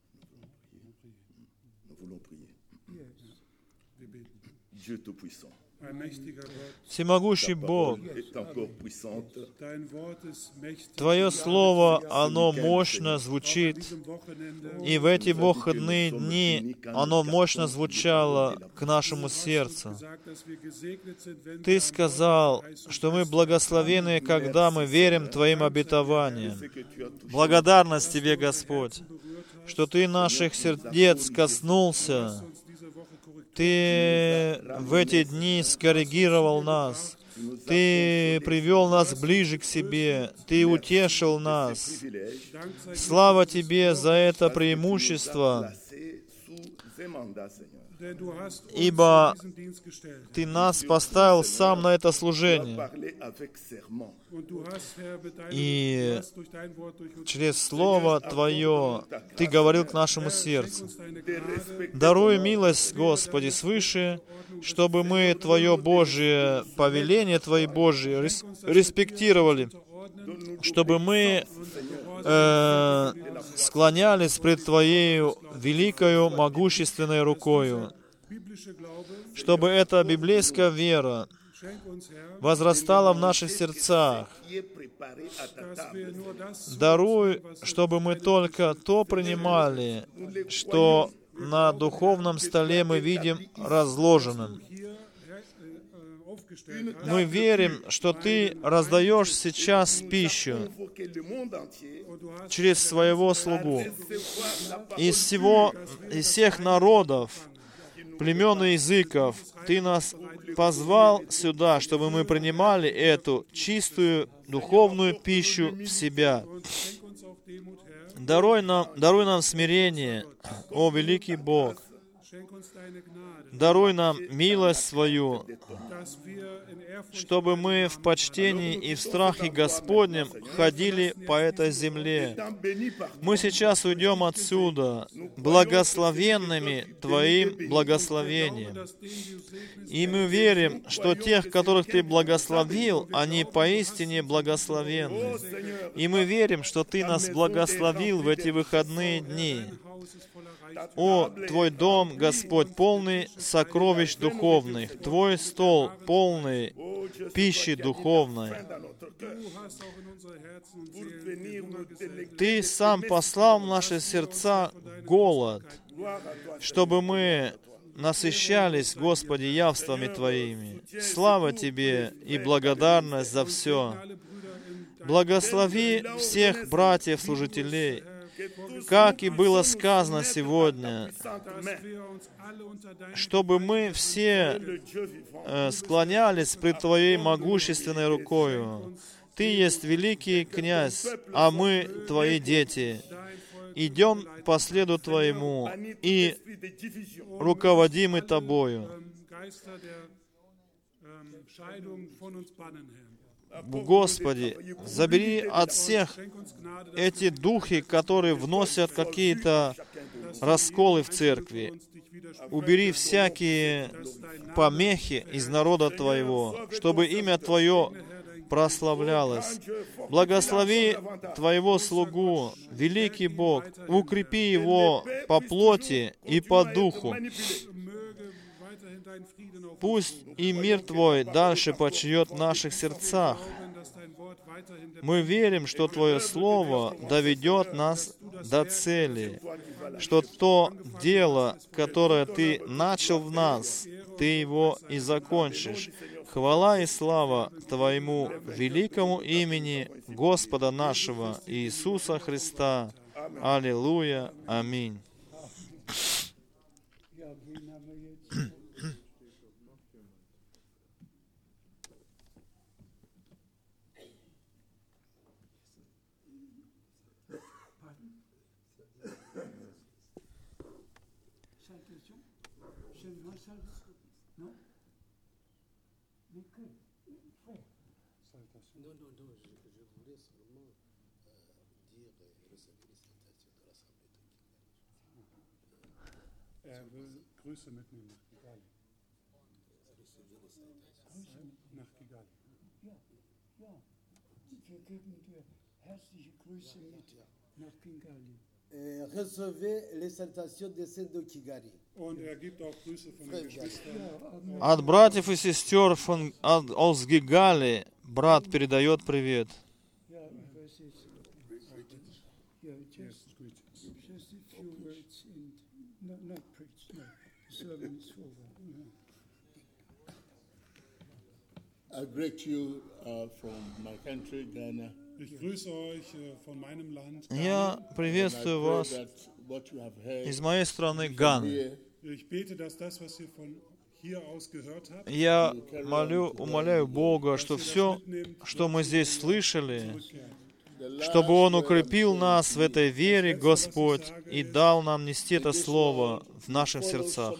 Nous voulons prier. yes. Dieu Tout-Puissant, Всемогущий Бог, Твое Слово, оно мощно звучит, и в эти выходные дни оно мощно звучало к нашему сердцу. Ты сказал, что мы благословенны, когда мы верим Твоим обетованиям. Благодарность Тебе, Господь, что Ты наших сердец коснулся. Ты в эти дни скоррегировал нас. Ты привел нас ближе к себе. Ты утешил нас. Слава Тебе за это преимущество, ибо Ты нас поставил сам на это служение. И через Слово Твое Ты говорил к нашему сердцу. Даруй милость, Господи, свыше, чтобы мы Твое Божие повеление, Твои Божьи респектировали, чтобы мы э, склонялись пред Твоей великою, могущественной рукою, чтобы эта библейская вера возрастала в наших сердцах. Даруй, чтобы мы только то принимали, что на духовном столе мы видим разложенным. Мы верим, что Ты раздаешь сейчас пищу через своего слугу. Из всего, из всех народов, племен и языков Ты нас позвал сюда, чтобы мы принимали эту чистую духовную пищу в себя. Даруй нам, даруй нам смирение, о великий Бог. Даруй нам милость свою, чтобы мы в почтении и в страхе Господнем ходили по этой земле. Мы сейчас уйдем отсюда благословенными Твоим благословением. И мы верим, что тех, которых Ты благословил, они поистине благословенны. И мы верим, что Ты нас благословил в эти выходные дни. О, Твой дом, Господь, полный сокровищ духовных, Твой стол полный пищи духовной. Ты сам послал в наши сердца голод, чтобы мы насыщались, Господи, явствами Твоими. Слава Тебе и благодарность за все. Благослови всех братьев-служителей, как и было сказано сегодня, чтобы мы все э, склонялись пред Твоей могущественной рукою. Ты есть великий князь, а мы Твои дети. Идем по следу Твоему и руководимы Тобою. Господи, забери от всех эти духи, которые вносят какие-то расколы в церкви. Убери всякие помехи из народа Твоего, чтобы имя Твое прославлялось. Благослови Твоего слугу, великий Бог, укрепи его по плоти и по духу. Пусть и мир Твой дальше почиет в наших сердцах. Мы верим, что Твое Слово доведет нас до цели, что то дело, которое Ты начал в нас, Ты его и закончишь. Хвала и слава Твоему великому имени Господа нашего Иисуса Христа. Аллилуйя. Аминь. Er will Grüße mitnehmen nach Kigali. Nach Kigali. Ja, ja. Wir geben dir herzliche Grüße mit nach Kigali. Und er gibt auch Grüße von den Geschwistern. От братьев и сестер фон, от, aus Гигали брат передает привет. Ja, was ist? Ja, just, just a few words and not, not preach, no. The sermon is over. I greet you uh, from my country, Ghana. Ich grüße euch äh, von meinem Land. Я приветствую вас из моей страны Ганы. Ich bete, dass das, was ihr von hier aus gehört habt, Я молю, умоляю Бога, что все, что мы здесь слышали, чтобы Он укрепил нас в этой вере, Господь, и дал нам нести это Слово в наших сердцах.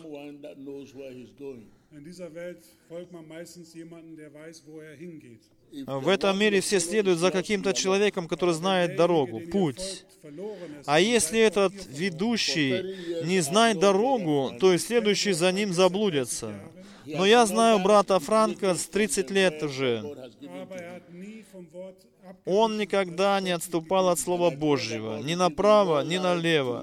in dieser Welt folgt man meistens jemanden, der weiß, wo er hingeht. В этом мире все следуют за каким-то человеком, который знает дорогу, путь. А если этот ведущий не знает дорогу, то и следующие за ним заблудятся. Но я знаю брата Франка с тридцать лет уже. Он никогда не отступал от Слова Божьего, ни направо, ни налево.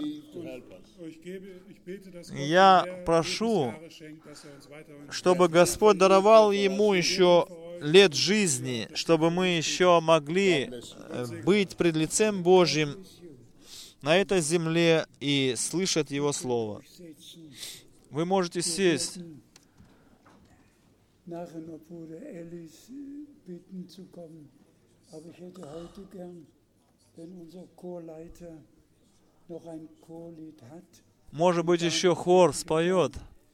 Я прошу, чтобы Господь даровал ему еще лет жизни, чтобы мы еще могли быть пред лицем Божьим на этой земле и слышать Его Слово. Вы можете сесть. Может быть, еще хор споет.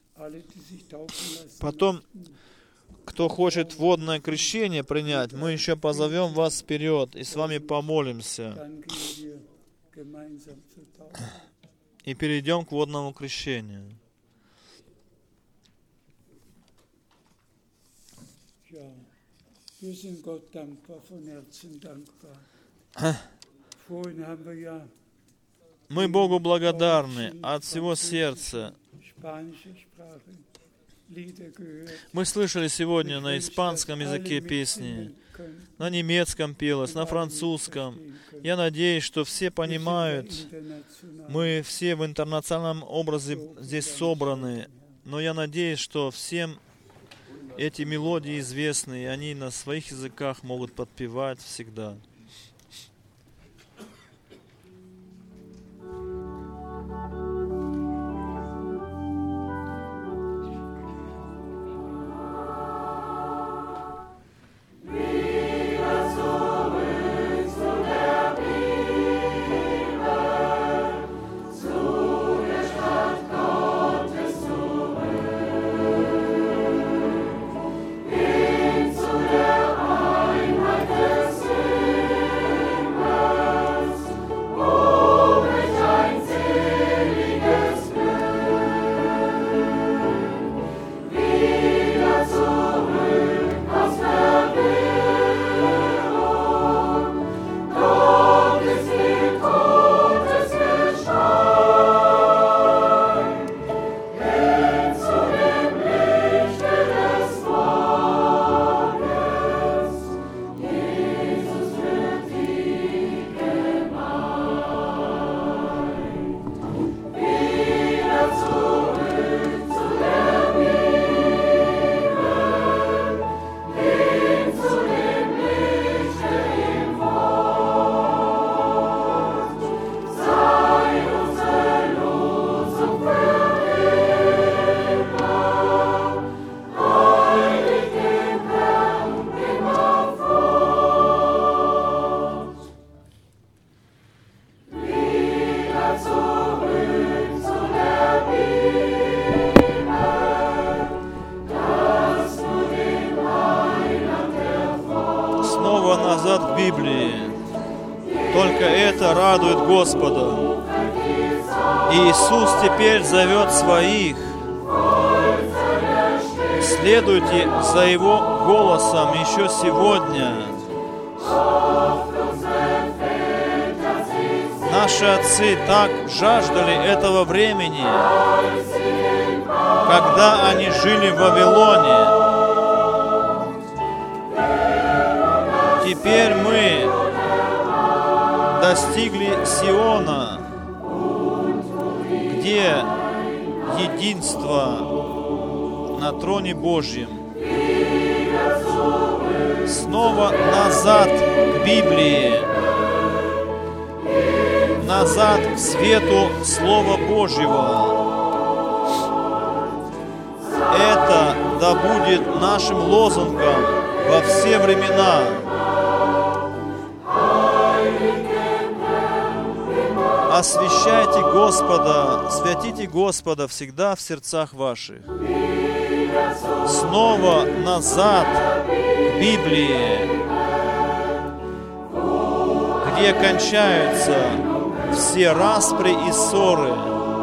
Потом, кто хочет водное крещение принять, мы еще позовем вас вперед и с вами помолимся. И перейдем к водному крещению. Мы Богу благодарны от всего сердца. Мы слышали сегодня на испанском языке песни, на немецком пелось, на французском. Я надеюсь, что все понимают, мы все в интернациональном образе здесь собраны, но я надеюсь, что всем эти мелодии известны, и они на своих языках могут подпевать всегда. Назад к Библии. Только это радует Господа. И Иисус теперь зовет своих. Следуйте за Его голосом еще сегодня. Наши отцы так жаждали этого времени, когда они жили в Вавилоне. Теперь мы достигли Сиона. где единство на троне Божьем. Снова назад к Библии, назад к свету Слова Божьего. Это да будет нашим лозунгом во все времена. Освящайте Господа, святите Господа всегда в сердцах ваших. Снова назад к Библии, где кончаются все распри и ссоры.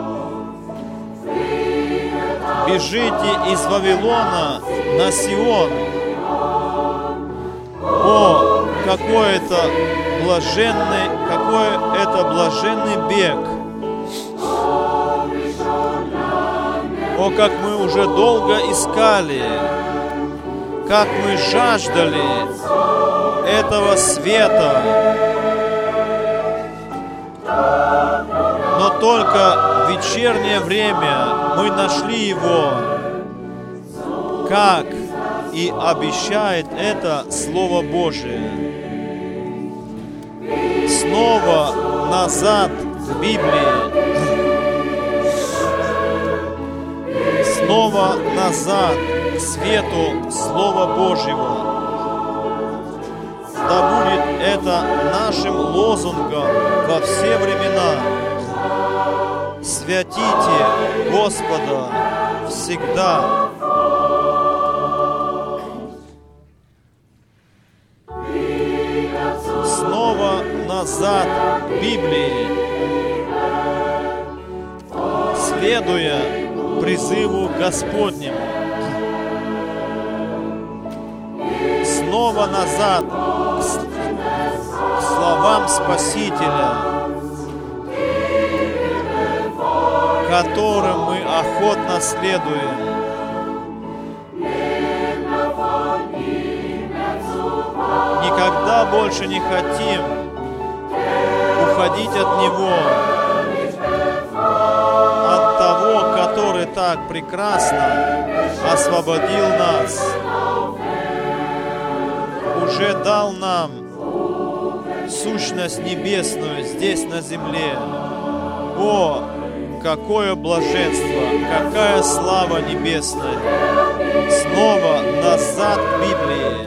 Бежите из Вавилона на Сион. О, какой это блаженный, какой это блаженный бег! О, как мы уже долго искали, как мы жаждали этого света, но только в вечернее время мы нашли его, как и обещает это Слово Божие. Снова назад к Библии, снова назад к свету Слова Божьего. Да будет это нашим лозунгом во все времена. Святите Господа всегда. Снова назад к Библии, следуя призыву Господнему. Снова назад к словам Спасителя, которым мы охотно следуем. Никогда больше не хотим уходить от Него, от того, который так прекрасно освободил нас, уже дал нам сущность небесную здесь на земле. О, какое блаженство, какая слава небесная! Снова назад к Библии,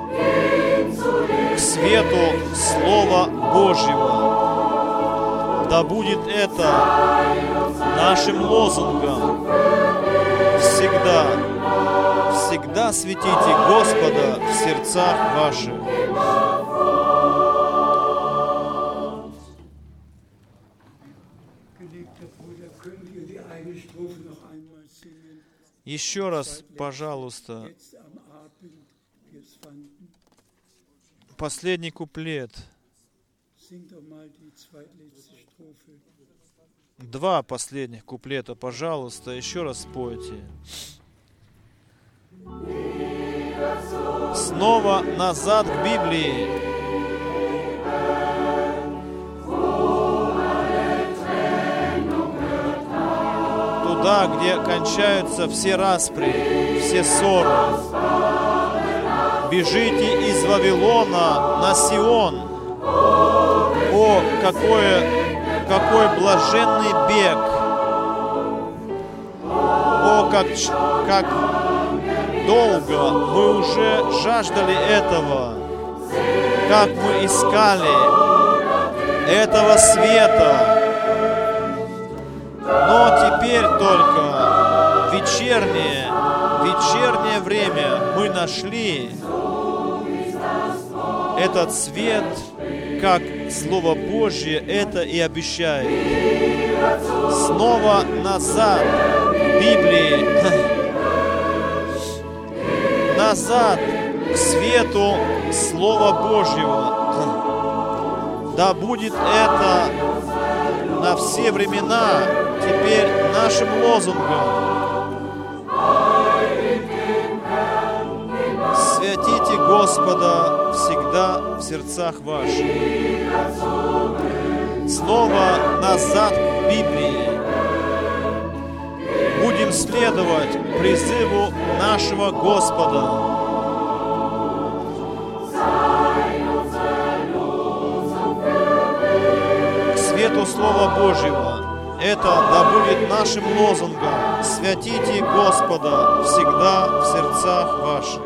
к свету Слова Божьего. Да будет это нашим лозунгом всегда. Всегда светите Господа в сердцах ваших. Еще раз, пожалуйста, последний куплет. Два последних куплета, пожалуйста, еще раз спойте. Снова назад к Библии. Туда, где кончаются все распри, все ссоры. Бежите из Вавилона на Сион. О, какое, какой блаженный бег! О, как, как долго мы уже жаждали этого, как мы искали этого света. Но теперь только вечернее, вечернее время мы нашли этот свет, как Слово Божье это и обещает. Снова назад к Библии, назад к свету Слова Божьего. Да будет это на все времена теперь нашим лозунгом. Святите Господа всегда в сердцах ваших. Снова назад к Библии, будем следовать призыву нашего Господа. К свету Слова Божьего. Это да будет нашим лозунгом. Святите Господа всегда в сердцах ваших.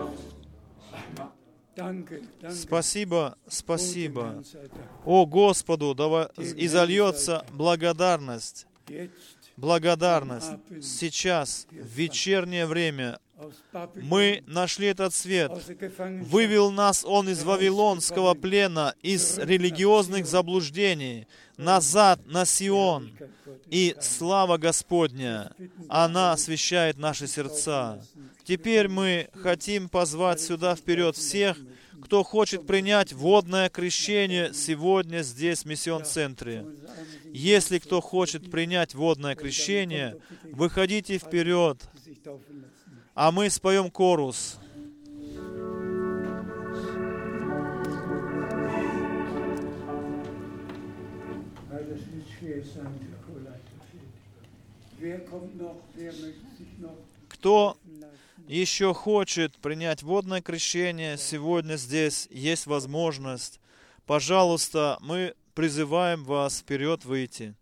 Спасибо, спасибо. О Господу, да изольется благодарность. Благодарность. Сейчас, в вечернее время, мы нашли этот свет. Вывел нас Он из вавилонского плена, из религиозных заблуждений, назад на Сион. И слава Господня, она освещает наши сердца. Теперь мы хотим позвать сюда вперед всех, кто хочет принять водное крещение сегодня здесь, в Миссион-центре. Если кто хочет принять водное крещение, выходите вперед, а мы споем хорус. Кто еще хочет принять водное крещение, сегодня здесь есть возможность. Пожалуйста, мы призываем вас вперед выйти.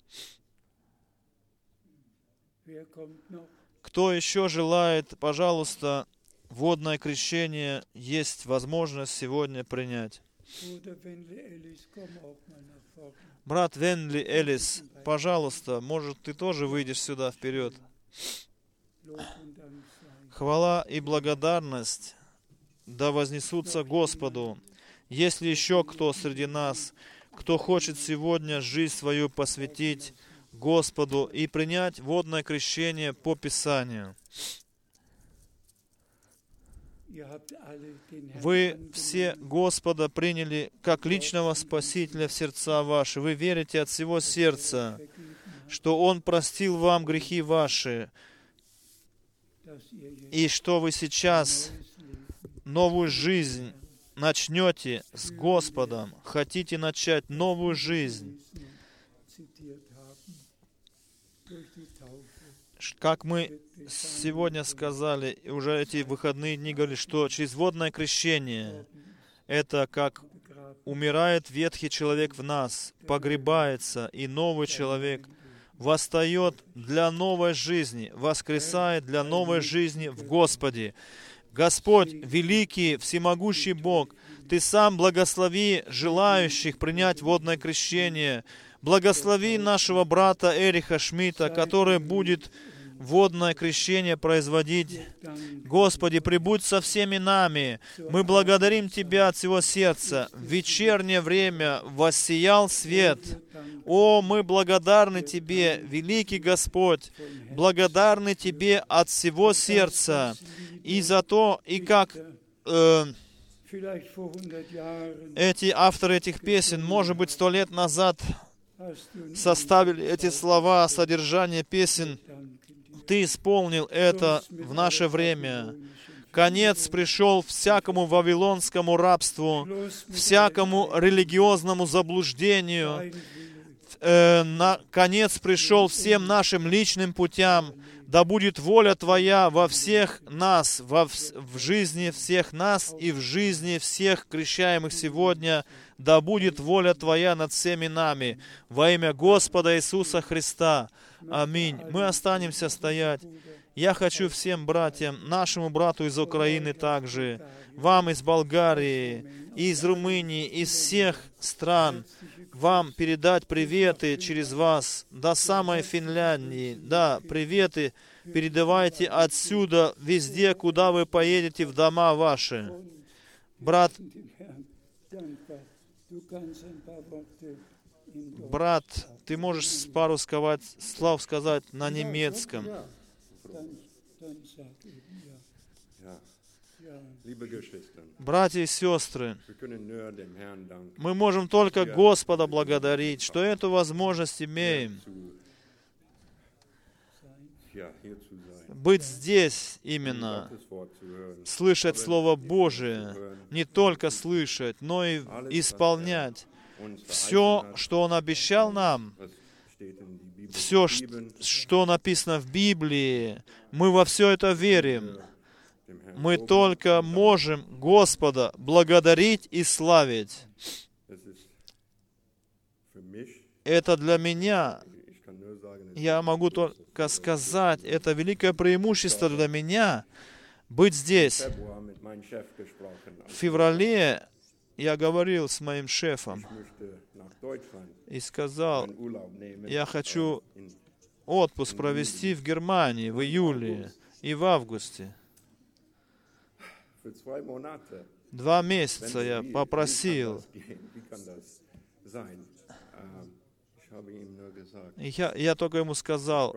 Кто еще желает, пожалуйста, водное крещение, есть возможность сегодня принять. Брат Венли Элис, пожалуйста, может, ты тоже выйдешь сюда вперед. Хвала и благодарность да вознесутся Господу. Если еще кто среди нас, кто хочет сегодня жизнь свою посвятить Господу и принять водное крещение по Писанию. Вы все Господа приняли как личного Спасителя в сердца ваши. Вы верите от всего сердца, что Он простил вам грехи ваши, и что вы сейчас новую жизнь начнете с Господом, хотите начать новую жизнь. Как мы сегодня сказали, и уже эти выходные дни говорили, что через водное крещение это как умирает ветхий человек в нас, погребается, и новый человек восстает для новой жизни, воскресает для новой жизни в Господе. Господь, великий, всемогущий Бог, Ты сам благослови желающих принять водное крещение. Благослови нашего брата Эриха Шмидта, который будет водное крещение производить. Господи, прибудь со всеми нами. Мы благодарим Тебя от всего сердца. В вечернее время воссиял свет. О, мы благодарны Тебе, великий Господь, благодарны Тебе от всего сердца. И за то, и как э, эти авторы этих песен, может быть, сто лет назад составили эти слова, содержание песен, Ты исполнил это в наше время. Конец пришел всякому вавилонскому рабству, всякому религиозному заблуждению. Э, на конец пришел всем нашим личным путям. Да будет воля Твоя во всех нас, во, в жизни всех нас и в жизни всех крещаемых сегодня. Да будет воля Твоя над всеми нами. Во имя Господа Иисуса Христа. Аминь. Мы останемся стоять. Я хочу всем братьям, нашему брату из Украины также, вам из Болгарии, из Румынии, из всех стран, вам передать приветы через вас до самой Финляндии. Да, приветы передавайте отсюда, везде, куда вы поедете, в дома ваши. Брат, брат, ты можешь пару сказать, слов сказать на немецком. Братья и сестры, мы можем только Господа благодарить, что эту возможность имеем быть здесь именно, слышать Слово Божие, не только слышать, но и исполнять все, что Он обещал нам все, что написано в Библии, мы во все это верим. Мы только можем Господа благодарить и славить. Это для меня, я могу только сказать, это великое преимущество для меня быть здесь. В феврале я говорил с моим шефом и сказал, я хочу отпуск провести в Германии в июле и в августе. Два месяца я попросил. И я, я только ему сказал,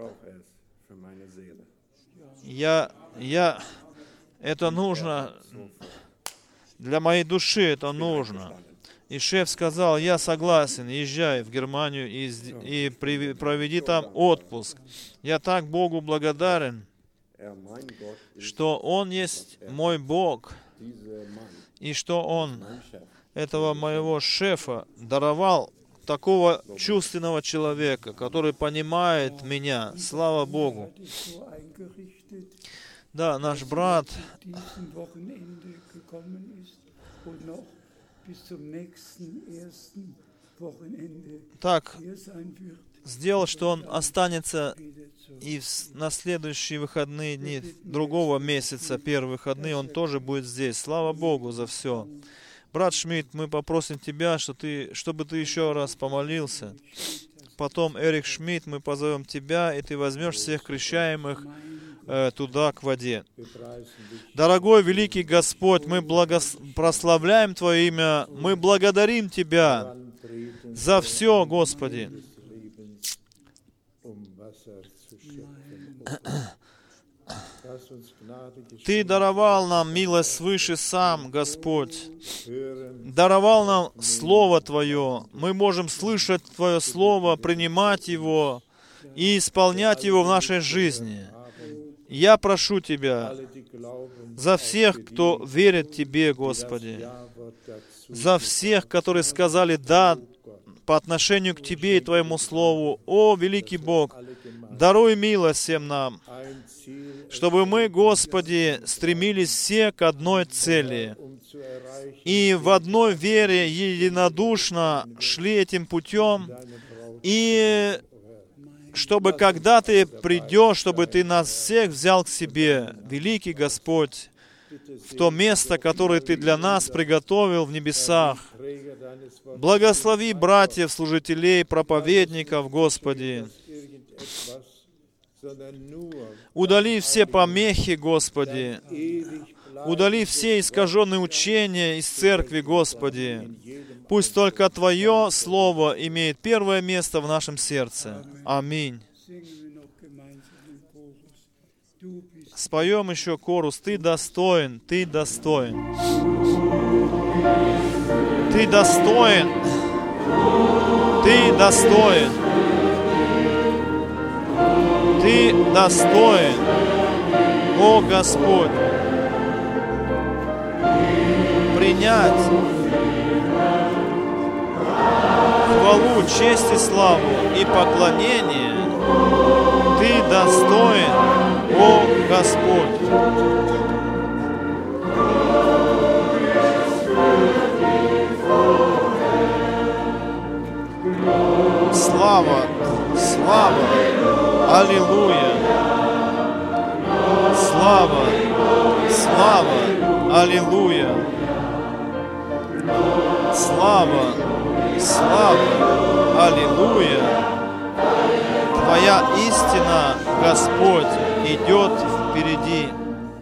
я, я, это нужно, для моей души это нужно. И шеф сказал, я согласен, езжай в Германию и, и при, проведи там отпуск. Я так Богу благодарен, что Он есть мой Бог, и что Он этого моего шефа даровал, такого чувственного человека, который понимает меня. Слава Богу. Да, наш брат так сделал, что он останется и в, на следующие выходные дни другого месяца, первые выходные, он тоже будет здесь. Слава Богу за все. Брат Шмидт, мы попросим тебя, что ты, чтобы ты еще раз помолился. Потом, Эрик Шмидт, мы позовем тебя, и ты возьмешь всех крещаемых э, туда, к воде. Дорогой великий Господь, мы благос... прославляем Твое имя, мы благодарим Тебя за все, Господи. Ты даровал нам милость свыше сам, Господь. Даровал нам Слово Твое. Мы можем слышать Твое Слово, принимать его и исполнять его в нашей жизни. Я прошу Тебя за всех, кто верит Тебе, Господи, за всех, которые сказали «да» по отношению к Тебе и Твоему Слову. О, великий Бог, даруй милость всем нам, чтобы мы, Господи, стремились все к одной цели и в одной вере единодушно шли этим путем, и чтобы когда Ты придешь, чтобы Ты нас всех взял к себе, великий Господь, в то место, которое Ты для нас приготовил в небесах. Благослови братьев, служителей, проповедников, Господи. Удали все помехи, Господи. Удали все искаженные учения из церкви, Господи. Пусть только Твое Слово имеет первое место в нашем сердце. Аминь. Споем еще корус. Ты достоин, Ты достоин. Ты достоин. Ты достоин. Ты достоин, о Господь, принять хвалу, честь и славу и поклонение. Ты достоин, о Господь. Слава, слава, аллилуйя. Слава, слава, аллилуйя. Слава, слава, аллилуйя. Твоя истина, Господь, идет впереди.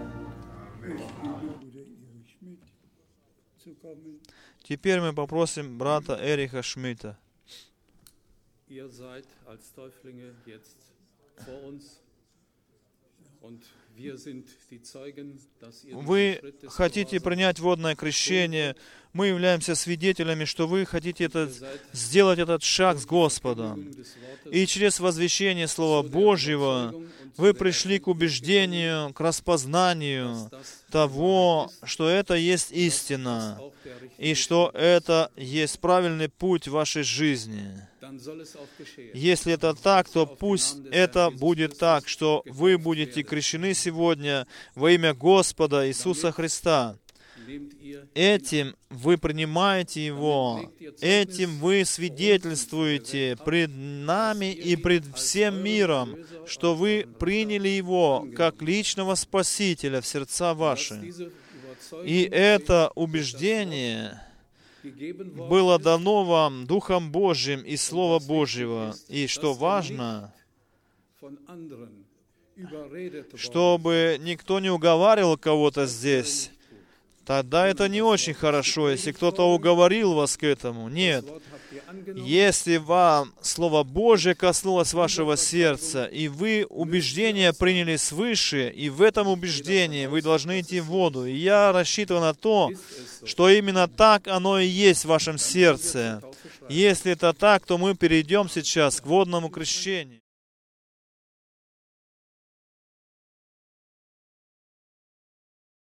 Теперь мы попросим брата Эриха Шмидта. Ihr seid als Täuflinge jetzt vor uns und wir sind die Zeugen, dass ihr Вы хотите принять водное крещение. Мы являемся свидетелями, что вы хотите это, сделать этот шаг с Господом. И через возвещение Слова Божьего вы пришли к убеждению, к распознанию того, что это есть истина, и что это есть правильный путь в вашей жизни. Если это так, то пусть это будет так, что вы будете крещены сегодня во имя Господа Иисуса Христа. Этим вы принимаете Его, этим вы свидетельствуете пред нами и пред всем миром, что вы приняли Его как личного Спасителя в сердца ваши. И это убеждение было дано вам Духом Божьим и Слова Божьего. И что важно, чтобы никто не уговаривал кого-то здесь. Тогда это не очень хорошо, если кто-то уговорил вас к этому. Нет. Если вам Слово Божье коснулось вашего сердца, и вы убеждение приняли свыше, и в этом убеждении вы должны идти в воду. И я рассчитываю на то, что именно так оно и есть в вашем сердце. Если это так, то мы перейдем сейчас к водному крещению.